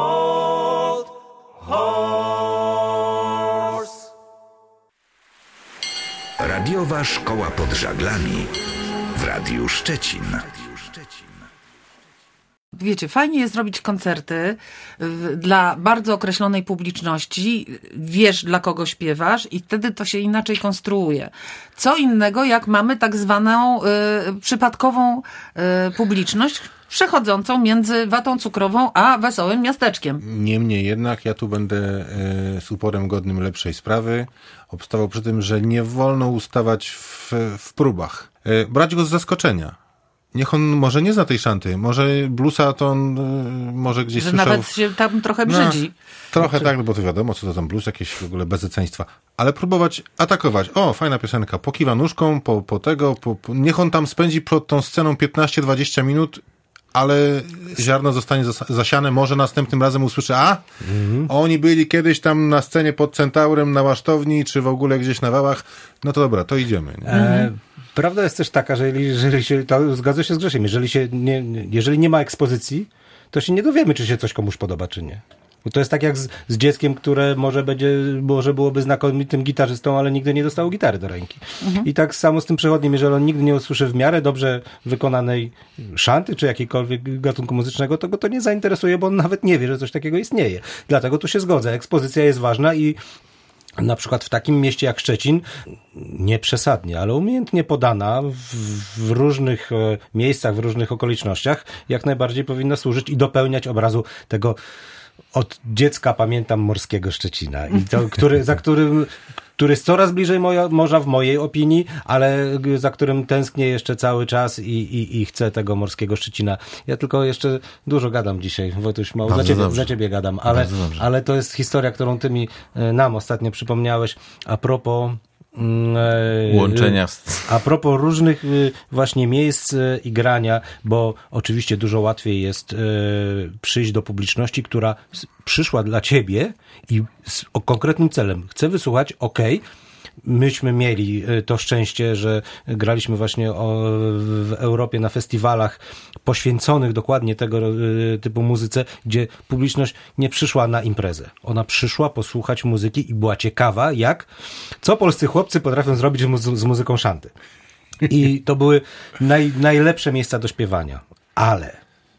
old horse. Radiowa Szkoła pod Żaglami w Radiu Szczecin. Wiecie, fajnie jest robić koncerty w- dla bardzo określonej publiczności. Wiesz, dla kogo śpiewasz i wtedy to się inaczej konstruuje. Co innego, jak mamy tak zwaną y, przypadkową y, publiczność, przechodzącą między watą cukrową a wesołym miasteczkiem. Niemniej jednak ja tu będę e, z uporem godnym lepszej sprawy obstawał przy tym, że nie wolno ustawać w, w próbach. E, brać go z zaskoczenia. Niech on może nie zna tej szanty, może bluesa to on y, może gdzieś że słyszał. Nawet się tam trochę brzydzi. No, trochę tak, no bo to wiadomo, co to tam blues, jakieś w ogóle bezeceństwa. Ale próbować atakować. O, fajna piosenka, pokiwa nóżką, po, po tego, po, po, niech on tam spędzi pod tą sceną piętnaście dwadzieścia minut, ale ziarno zostanie zas- zasiane, może następnym razem usłyszy, a mhm. oni byli kiedyś tam na scenie pod Centaurem, na Łasztowni, czy w ogóle gdzieś na Wałach, no to dobra, to idziemy. Nie? E, prawda jest też taka, że jeżeli, jeżeli się, to zgadzam się z Grzesiem, jeżeli się nie, jeżeli nie ma ekspozycji, to się nie dowiemy, czy się coś komuś podoba, czy nie. Bo to jest tak jak z, z dzieckiem, które może będzie, może byłoby znakomitym gitarzystą, ale nigdy nie dostało gitary do ręki. Mhm. I tak samo z tym przechodnim, jeżeli on nigdy nie usłyszy w miarę dobrze wykonanej szanty, czy jakiejkolwiek gatunku muzycznego, to go to nie zainteresuje, bo on nawet nie wie, że coś takiego istnieje. Dlatego tu się zgodzę. Ekspozycja jest ważna i na przykład w takim mieście jak Szczecin, nie przesadnie, ale umiejętnie podana w, w różnych e, miejscach, w różnych okolicznościach, jak najbardziej powinna służyć i dopełniać obrazu tego. Od dziecka pamiętam morskiego Szczecina, i to, który, za którym, który jest coraz bliżej moja, morza w mojej opinii, ale za którym tęsknię jeszcze cały czas i, i, i chcę tego morskiego Szczecina. Ja tylko jeszcze dużo gadam dzisiaj, Wojtuś, mało za ciebie, za ciebie gadam, ale, ale to jest historia, którą ty mi, nam ostatnio przypomniałeś a propos łączenia. A propos różnych właśnie miejsc i grania, bo oczywiście dużo łatwiej jest przyjść do publiczności, która przyszła dla ciebie i z konkretnym celem chce wysłuchać, okej, myśmy mieli to szczęście, że graliśmy właśnie w Europie na festiwalach poświęconych dokładnie tego typu muzyce, gdzie publiczność nie przyszła na imprezę. Ona przyszła posłuchać muzyki i była ciekawa, jak, co polscy chłopcy potrafią zrobić z muzyką szanty. I to były naj, najlepsze miejsca do śpiewania. Ale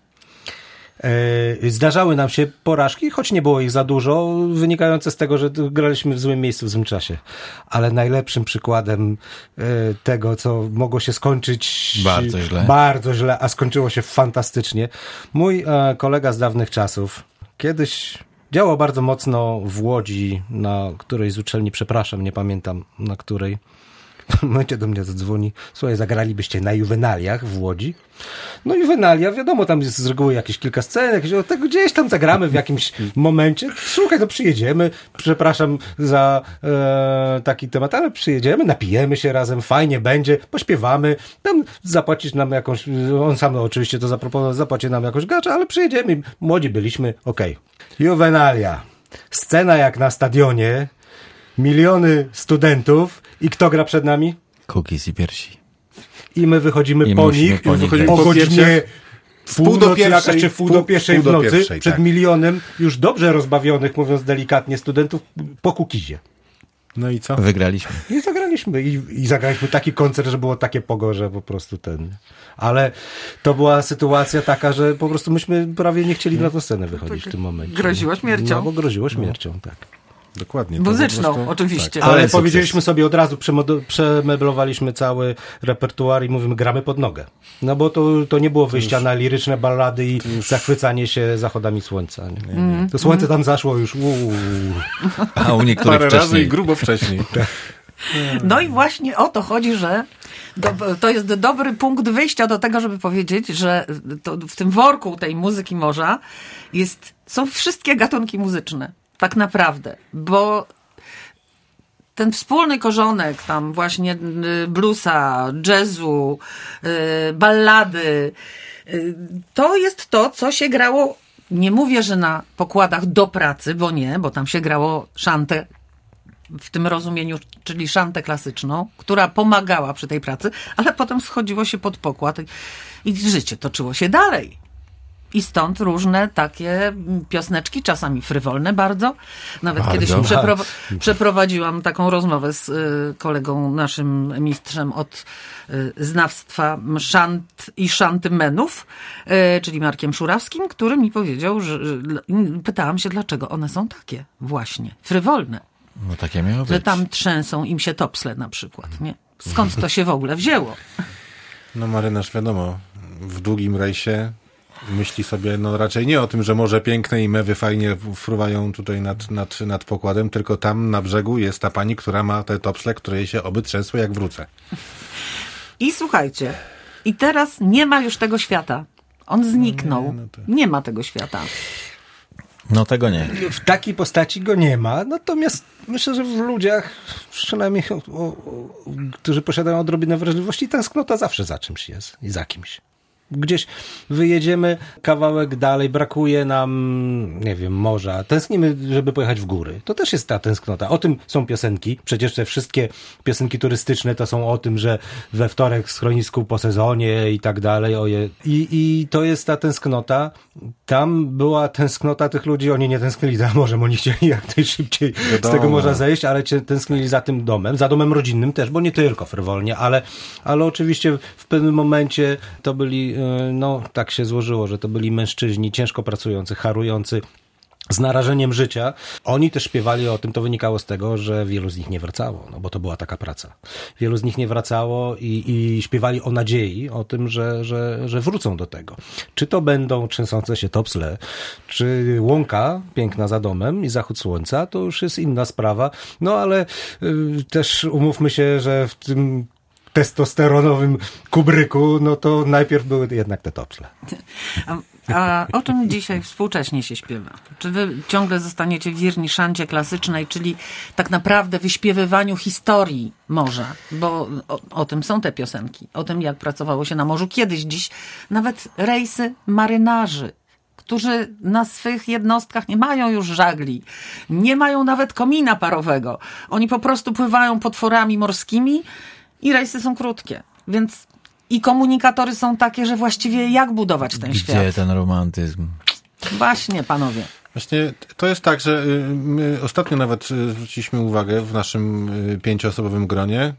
zdarzały nam się porażki, choć nie było ich za dużo, wynikające z tego, że graliśmy w złym miejscu w złym czasie. Ale najlepszym przykładem tego, co mogło się skończyć bardzo źle, bardzo źle, a skończyło się fantastycznie. Mój kolega z dawnych czasów kiedyś działał bardzo mocno w Łodzi, na którejś z uczelni, przepraszam, nie pamiętam na której. W pewnym momencie do mnie zadzwoni, słuchaj, zagralibyście na Juwenaliach w Łodzi. No Juwenalia, wiadomo, tam jest z reguły jakieś kilka scenek, tego gdzieś tam zagramy w jakimś momencie. Słuchaj, no przyjedziemy, przepraszam za e, taki temat, ale przyjedziemy, napijemy się razem, fajnie będzie, pośpiewamy, tam zapłacisz nam jakąś, on sam oczywiście to zaproponował, zapłaci nam jakąś gaczę, ale przyjedziemy, młodzi byliśmy, okej. Okay. Juwenalia, scena jak na stadionie, miliony studentów i kto gra przed nami? Cookies i piersi. I my wychodzimy I po nich po nich o godzinie wpół do pierwszej, jakaś, czy wpół do pierwszej wpół w do nocy pierwszej, przed tak. milionem już dobrze rozbawionych, mówiąc delikatnie, studentów po kukizie. No i co? Wygraliśmy. I zagraliśmy. I, I zagraliśmy taki koncert, że było takie pogorze po prostu ten. Ale to była sytuacja taka, że po prostu myśmy prawie nie chcieli na tę scenę wychodzić w tym momencie. Groziło śmiercią. No bo groziło śmiercią, no. Tak. Dokładnie. Muzyczną, po prostu, oczywiście. Tak. Ale sukces. powiedzieliśmy sobie od razu, przemo- przemeblowaliśmy cały repertuar i mówimy, gramy pod nogę. No bo to, to nie było wyjścia już na liryczne ballady i już zachwycanie się zachodami słońca. Nie? Mm. To słońce tam zaszło już. Uuu. A u niektórych parę wcześniej. razy i grubo wcześniej. No i właśnie o to chodzi, że do, to jest dobry punkt wyjścia do tego, żeby powiedzieć, że to w tym worku tej muzyki morza jest, są wszystkie gatunki muzyczne. Tak naprawdę. Bo ten wspólny korzonek tam właśnie bluesa, jazzu, ballady, to jest to, co się grało, nie mówię, że na pokładach do pracy, bo nie, bo tam się grało szantę w tym rozumieniu, czyli szantę klasyczną, która pomagała przy tej pracy, ale potem schodziło się pod pokład i, i życie toczyło się dalej. I stąd różne takie piosneczki, czasami frywolne bardzo. Nawet bardzo. kiedyś przepro- przeprowadziłam taką rozmowę z y, kolegą, naszym mistrzem od y, znawstwa szant i szantymenów, y, czyli Markiem Szurawskim, który mi powiedział, że y, pytałam się, dlaczego one są takie właśnie, frywolne. No takie miało być. Że tam trzęsą im się topsle na przykład, nie? Skąd to się w ogóle wzięło? No marynarz, wiadomo, w długim rejsie myśli sobie no raczej nie o tym, że morze piękne i mewy fajnie fruwają tutaj nad, nad, nad pokładem, tylko tam na brzegu jest ta pani, która ma te topsle, które jej się oby trzęsły jak wrócę. I słuchajcie, i teraz nie ma już tego świata. On zniknął. Nie, no to... nie ma tego świata. No tego nie. W takiej postaci go nie ma, natomiast myślę, że w ludziach, przynajmniej o, o, którzy posiadają odrobinę wrażliwości, tęsknota zawsze za czymś jest i za kimś. Gdzieś wyjedziemy kawałek dalej, brakuje nam, nie wiem, morza, tęsknimy, żeby pojechać w góry. To też jest ta tęsknota. O tym są piosenki. Przecież te wszystkie piosenki turystyczne to są o tym, że we wtorek w schronisku po sezonie i tak dalej. Oje. I, I to jest ta tęsknota. Tam była tęsknota tych ludzi, oni nie tęsknili za morzem, oni chcieli jak najszybciej z tego morza zejść, ale tęsknili za tym domem, za domem rodzinnym też, bo nie tylko frywolnie, ale, ale oczywiście w pewnym momencie to byli, no tak się złożyło, że to byli mężczyźni ciężko pracujący, harujący, z narażeniem życia. Oni też śpiewali o tym, to wynikało z tego, że wielu z nich nie wracało, no bo to była taka praca. Wielu z nich nie wracało i, i śpiewali o nadziei, o tym, że, że, że wrócą do tego. Czy to będą trzęsące się topsle, czy łąka piękna za domem i zachód słońca, to już jest inna sprawa. No ale y, też umówmy się, że w tym testosteronowym kubryku, no to najpierw były jednak te topsle. A, a o czym dzisiaj współcześnie się śpiewa? Czy wy ciągle zostaniecie wierni szancie klasycznej, czyli tak naprawdę wyśpiewywaniu historii morza? Bo o, o tym są te piosenki. O tym, jak pracowało się na morzu kiedyś. Dziś nawet rejsy marynarzy, którzy na swych jednostkach nie mają już żagli, nie mają nawet komina parowego. Oni po prostu pływają potworami morskimi i rejsy są krótkie. Więc i komunikatory są takie, że właściwie jak budować ten Gdzie świat? Gdzie ten romantyzm? Właśnie, panowie. Właśnie to jest tak, że my ostatnio nawet zwróciliśmy uwagę w naszym pięcioosobowym gronie,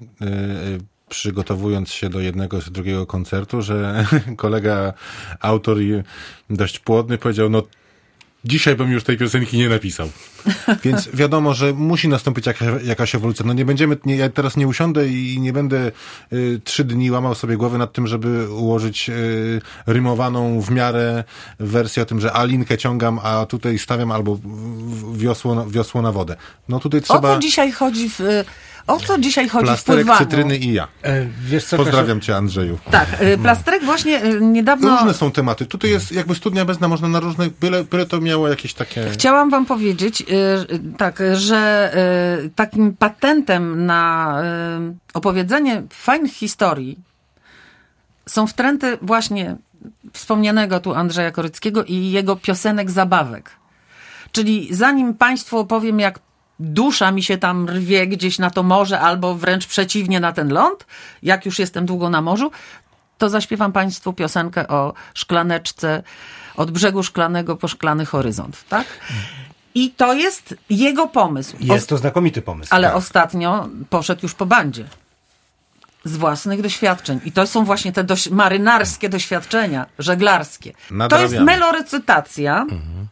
przygotowując się do jednego z drugiego koncertu, że kolega, autor dość płodny powiedział, no dzisiaj bym już tej piosenki nie napisał. Więc wiadomo, że musi nastąpić jakaś, jakaś ewolucja. No nie będziemy, nie, ja teraz nie usiądę i nie będę y, trzy dni łamał sobie głowy nad tym, żeby ułożyć y, rymowaną w miarę wersję o tym, że Alinkę ciągam, a tutaj stawiam albo wiosło, wiosło na wodę. No tutaj trzeba... O co dzisiaj chodzi w... O co dzisiaj chodzi Plasterek, w pływaniu? cytryny i ja. E, wiesz co, Pozdrawiam Kasia? cię, Andrzeju. Tak, plasterek właśnie niedawno... Różne są tematy. Tutaj jest jakby studnia bezna, można na różne, byle, byle to miało jakieś takie... Chciałam wam powiedzieć, tak, że takim patentem na opowiedzenie fajnych historii są wtręty właśnie wspomnianego tu Andrzeja Koryckiego i jego piosenek zabawek. Czyli zanim państwu opowiem, jak dusza mi się tam rwie gdzieś na to morze, albo wręcz przeciwnie na ten ląd, jak już jestem długo na morzu, to zaśpiewam państwu piosenkę o szklaneczce od brzegu szklanego po szklany horyzont, tak? I to jest jego pomysł. Jest to znakomity pomysł. Ale tak. Ostatnio poszedł już po bandzie. Z własnych doświadczeń. I to są właśnie te doś- marynarskie doświadczenia, żeglarskie. To jest melorecytacja. Mhm.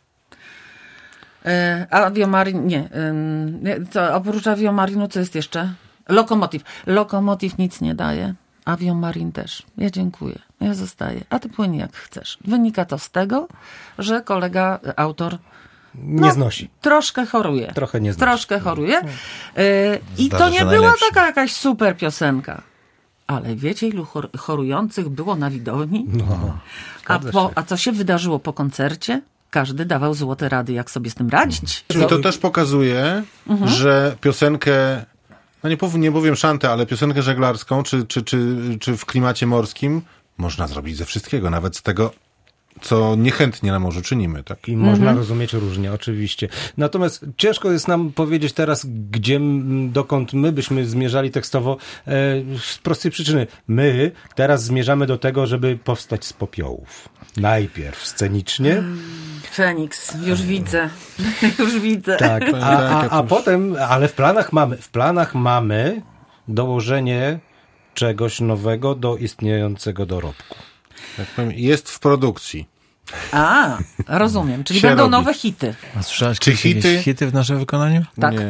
E, Aviomarin, nie. E, to oprócz Aviomarinu, co jest jeszcze? Lokomotiv. Lokomotiv nic nie daje. Aviomarin też. Ja dziękuję. Ja zostaję. A ty płyń jak chcesz. Wynika to z tego, że kolega, autor nie no, znosi. Troszkę choruje. Trochę nie znosi. Troszkę choruje. E, I to nie była najlepszy. Taka jakaś super piosenka. Ale wiecie, ilu chor- chorujących było na widowni? No, a, po, a co się wydarzyło po koncercie? Każdy dawał złote rady, jak sobie z tym radzić. I to też pokazuje, mhm. że piosenkę, no nie powiem, nie powiem szantę, ale piosenkę żeglarską, czy, czy, czy, czy w klimacie morskim, można zrobić ze wszystkiego, nawet z tego, co niechętnie na morzu czynimy. Tak? I mhm. można rozumieć różnie, oczywiście. Natomiast ciężko jest nam powiedzieć teraz, gdzie, dokąd my byśmy zmierzali tekstowo, e, z prostej przyczyny. My teraz zmierzamy do tego, żeby powstać z popiołów. Najpierw scenicznie. Feniks, już widzę. Już widzę. Tak, a, a, a potem, ale w planach mamy, w planach mamy dołożenie czegoś nowego do istniejącego dorobku. Jak powiem, jest w produkcji. A, rozumiem. Czyli się będą robi. Nowe hity. A słyszałeś Czy hity? hity w naszym wykonaniu? Tak. Nie.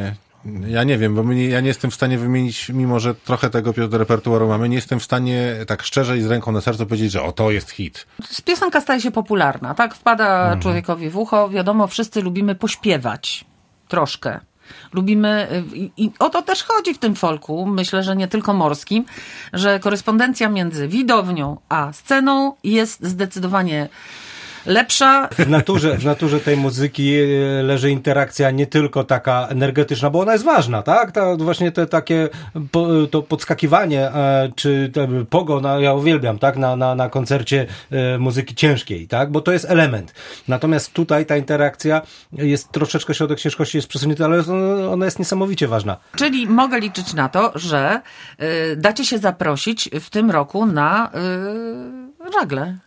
Ja nie wiem, bo my nie, ja nie jestem w stanie wymienić, mimo że trochę tego repertuaru mamy, nie jestem w stanie tak szczerze i z ręką na sercu powiedzieć, że o, to jest hit. Piosenka staje się popularna, tak? Wpada mhm. człowiekowi w ucho. Wiadomo, wszyscy lubimy pośpiewać. Troszkę. Lubimy, i, i o to też chodzi w tym folku, myślę, że nie tylko morskim, że korespondencja między widownią a sceną jest zdecydowanie lepsza. W naturze, w naturze tej muzyki leży interakcja nie tylko taka energetyczna, bo ona jest ważna, tak? Ta, właśnie te takie, to podskakiwanie, czy pogo, no, ja uwielbiam, tak? Na, na, na koncercie muzyki ciężkiej, tak? Bo to jest element. Natomiast tutaj ta interakcja jest troszeczkę, środek ciężkości jest przesunięty, ale ona jest niesamowicie ważna. Czyli mogę liczyć na to, że y, dacie się zaprosić w tym roku na y, żagle.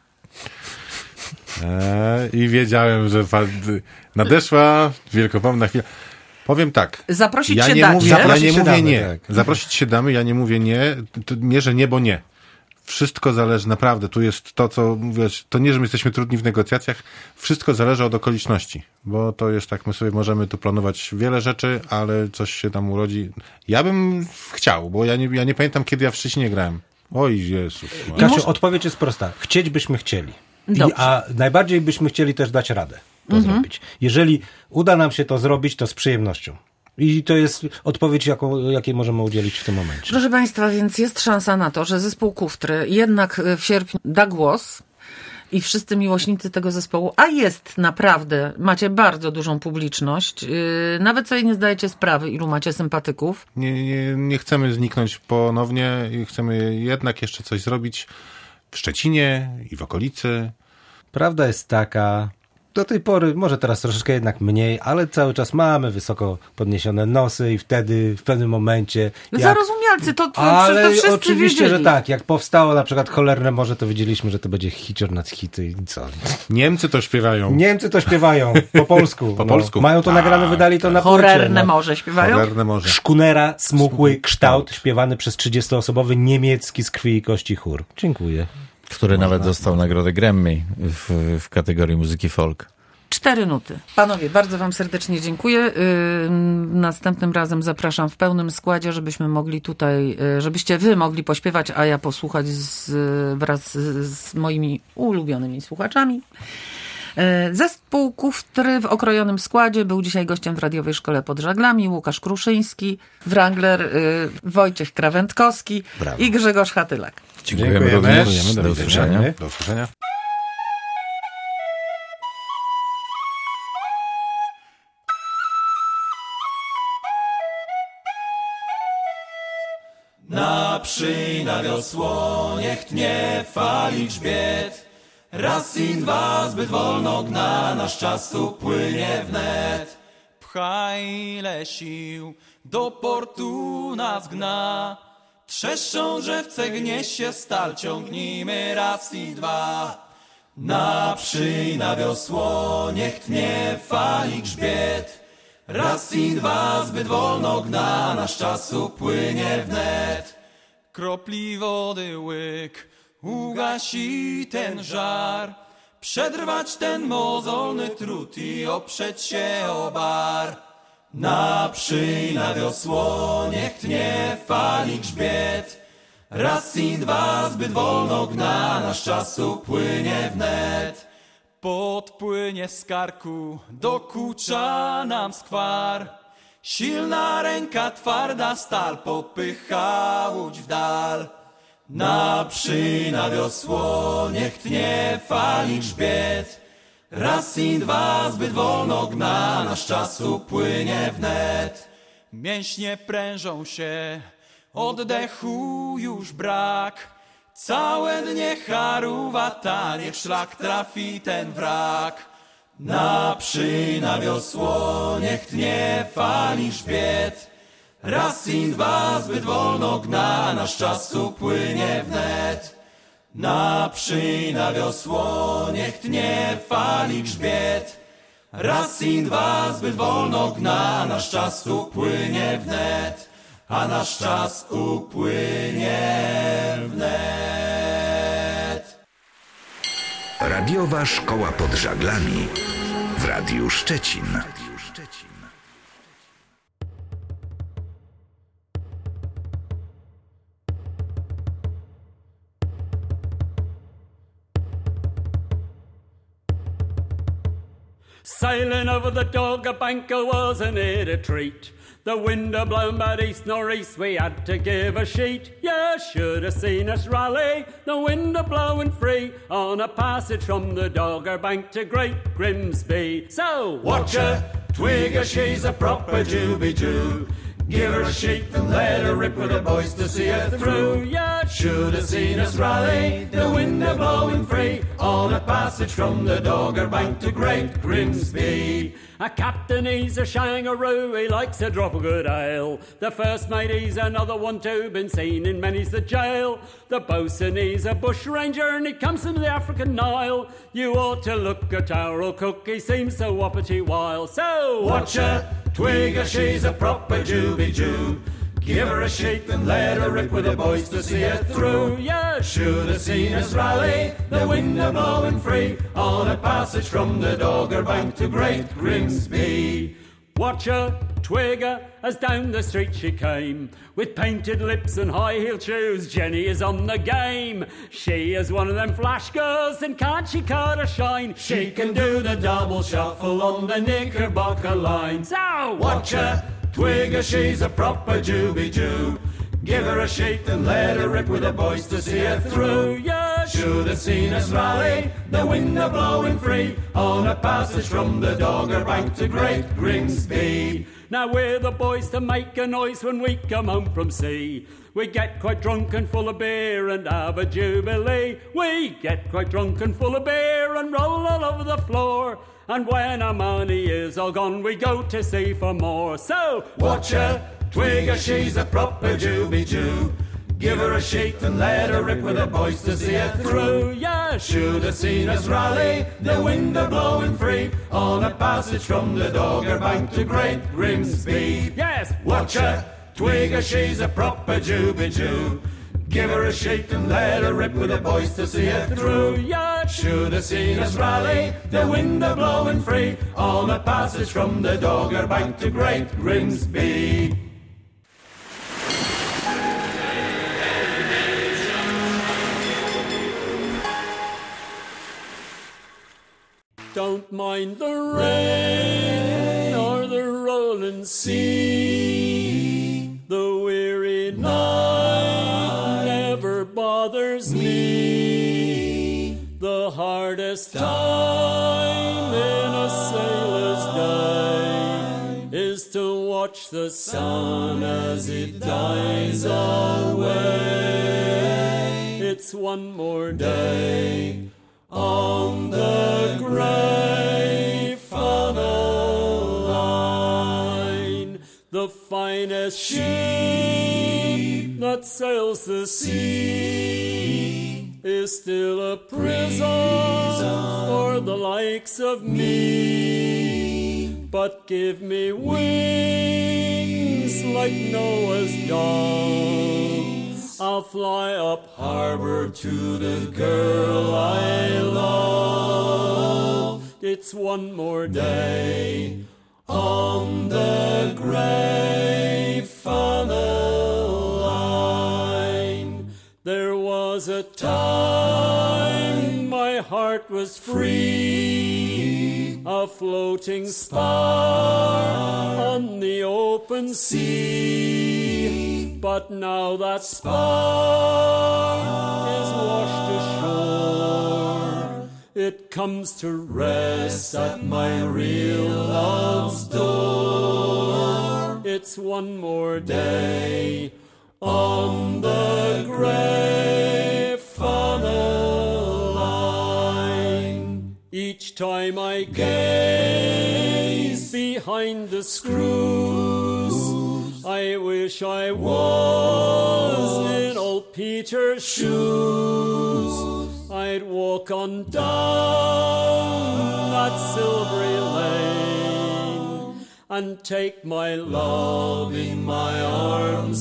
Eee, I wiedziałem, że nadeszła wielkopomna chwila. Powiem tak. Zaprosić ja się nie dacie. mówię, ja nie mówię damy, nie. tak. Zaprosić się damy, ja nie mówię nie. To nie, że nie, bo nie. Wszystko zależy, naprawdę. Tu jest to, co mówisz, to nie, że my jesteśmy trudni w negocjacjach. Wszystko zależy od okoliczności. Bo to jest tak, my sobie możemy tu planować wiele rzeczy, ale coś się tam urodzi. Ja bym chciał, bo ja nie, ja nie pamiętam, kiedy ja w Szczecinie grałem. Oj, Jezus. Kasiu, mus... odpowiedź jest prosta. Chcieć byśmy chcieli. I, Dobrze. a najbardziej byśmy chcieli też dać radę to Mhm. zrobić. Jeżeli uda nam się to zrobić, to z przyjemnością. I to jest odpowiedź, jaką, jakiej możemy udzielić w tym momencie. Proszę Państwa, więc jest szansa na to, że zespół Kuftry jednak w sierpniu da głos i wszyscy miłośnicy tego zespołu, a jest naprawdę, macie bardzo dużą publiczność, yy, nawet sobie nie zdajecie sprawy, ilu macie sympatyków. Nie, nie, nie chcemy zniknąć ponownie i chcemy jednak jeszcze coś zrobić w Szczecinie i w okolicy. Prawda jest taka, do tej pory, może teraz troszeczkę jednak mniej, ale cały czas mamy wysoko podniesione nosy i wtedy, w pewnym momencie... Jak... Zarozumialcy, to, to, ale to wszyscy oczywiście, wiedzieli. że tak. Jak powstało na przykład Cholerne Morze, to wiedzieliśmy, że to będzie hicior nad hity i co? Niemcy to śpiewają. Niemcy to śpiewają po polsku. Po no. polsku. Mają to Tak, nagrane, wydali to na płycie. Horrerne no. morze śpiewają? Cholerne Morze. Szkunera, smukły kształt, śpiewany przez trzydziestoosobowy niemiecki z krwi i kości chór. Dziękuję. Który nawet dostał nagrodę Grammy w, w kategorii muzyki folk. Cztery nuty. Panowie, bardzo wam serdecznie dziękuję. Yy, następnym razem zapraszam w pełnym składzie, żebyśmy mogli tutaj, yy, żebyście wy mogli pośpiewać, a ja posłuchać z, wraz z, z moimi ulubionymi słuchaczami. Yy, zespół Kuftry w okrojonym składzie był dzisiaj gościem w Radiowej Szkole pod Żaglami. Łukasz Kruszyński, wrangler yy, Wojciech Krawętkowski Brawo. i Grzegorz Hatylak. Dziękujemy, Dziękujemy. również. Do, do usłyszenia. Do usłyszenia. Naprzyj na wiosło, niech tnie fali grzbiet. Raz i dwa zbyt wolno gna, nasz czas upłynie wnet. Pchaj ile sił, do portu nas gna. Trzeszczą drzewce, gniesie stal, ciągnijmy raz i dwa. Naprzyj na wiosło, niech tnie fali grzbiet. Raz i dwa zbyt wolno gna, nasz czas upłynie wnet. Kropli wody łyk ugasi ten żar. Przedrwać ten mozolny trud i oprzeć się o bar. Naprzyj na wiosło, niech tnie fali grzbiet. Raz i dwa zbyt wolno gna, nasz czas upłynie wnet. Podpłynie z karku, dokucza nam skwar. Silna ręka, twarda stal, popycha łódź w dal. Naprzyj na wiosło, niech tnie fali grzbiet. Raz i dwa zbyt wolno gna, nasz czas upłynie wnet. Mięśnie prężą się, oddechu już brak. Całe dnie charuwata, niech szlak trafi ten wrak. Naprzyj na wiosło, niech tnie fali grzbiet. Raz i dwa zbyt wolno gna, nasz czas upłynie wnet. Naprzyj na wiosło, niech tnie fali grzbiet. Raz i dwa zbyt wolno gna, nasz czas upłynie wnet. A nasz czas upłynie wnet. Radiowa Szkoła pod Żaglami w Radiu Szczecin. Sailing over the Dogger Bank, wasn't it a treat? The wind a blowing bad east nor'east, we had to give a sheet. You should have seen us rally, the wind a blowing free, on a passage from the Dogger Bank to Great Grimsby. So watch her, twig her, she's a proper Juby-Jew. Give her a sheet and let her rip with the boys to see her through. You should have seen us rally, the wind a blowing free, on a passage from the Dogger Bank to Great Grimsby. A captain, he's a shangaroo, he likes a drop of good ale. The first mate, he's another one too, been seen in many's the jail. The boatswain, he's a bush ranger, and he comes from the African Nile. You ought to look at our old cook, he seems so whoppity wild. So watch her, twig her, she's a proper Juby-Jew. Give her a sheet and let her rip with the boys to see her through. You should have seen us rally, the wind a blowing free, on a passage from the Dogger Bank to Great Grimsby. Watch her, twig her, as down the street she came, with painted lips and high-heeled shoes. Jenny is on the game. She is one of them flash girls, and can't she cut her shine? She can do the double shuffle on the Knickerbocker line. So watch her, twig her, she's a proper Juby-Jew. Give her a sheet and let her rip with the boys to see her through. You should have seen us rally, the wind a blowing free, on a passage from the Dogger Bank to Great Grimsby. Now we're the boys to make a noise when we come home from sea. We get quite drunk and full of beer and have a jubilee. We get quite drunk and full of beer and roll all over the floor. And when our money is all gone, we go to sea for more. So watch her, twig her, she's a proper Juby-Jew. Give her a sheet and let her rip with the boys to see her through. You should have seen us rally, the wind a blowing free, on a passage from the Dogger Bank to Great Grimsby. Yes, watch her, twig her, she's a proper Juby-Jew. Give her a sheet and let her rip with the boys to see her through. You should have seen us rally, the wind a blowing free, on a passage from the Dogger Bank to Great Grimsby. Don't mind the rain or the rolling sea. The weary night never bothers me. The hardest time in a sailor's day is to watch the sun as it dies away. It's one more day on the Grey Funnel Line. The finest ship that sails the sea is still a prison for the likes of me. But give me wings like Noah's dove, I'll fly up harbor to the girl I love. It's one more day on the Grey Funnel Line. There was a time my heart was free, a floating spar on the open sea. But now that spar is washed ashore, it comes to rest at my real love's door. It's one more day on the Grey Funnel Line. Each time I gaze behind the screws, I wish I was in old Peter's shoes. I'd walk on down that silvery lane and take my love in my arms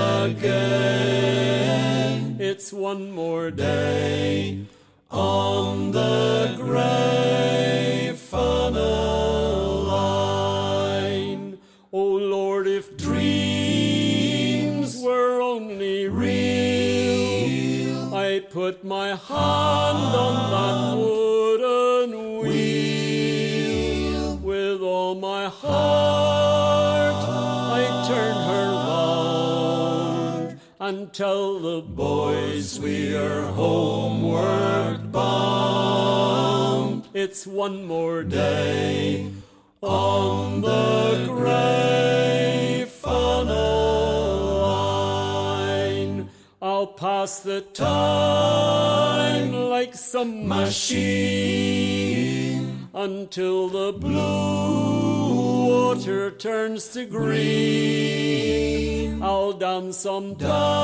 again. It's one more day on the Grey Funnel Line. Oh Lord, if dreams were only real, I'd put my hand on that wooden wheel my heart, I turn her round and tell the boys we are homeward bound. It's one more day on the Grey Funnel line. I'll pass the time like some machine until the blue water turns to green. I'll dance some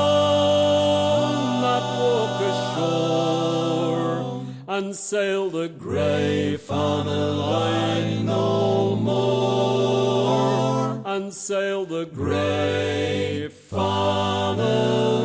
down that walk ashore and sail the Grey Funnel line no more, and sail the Grey Funnel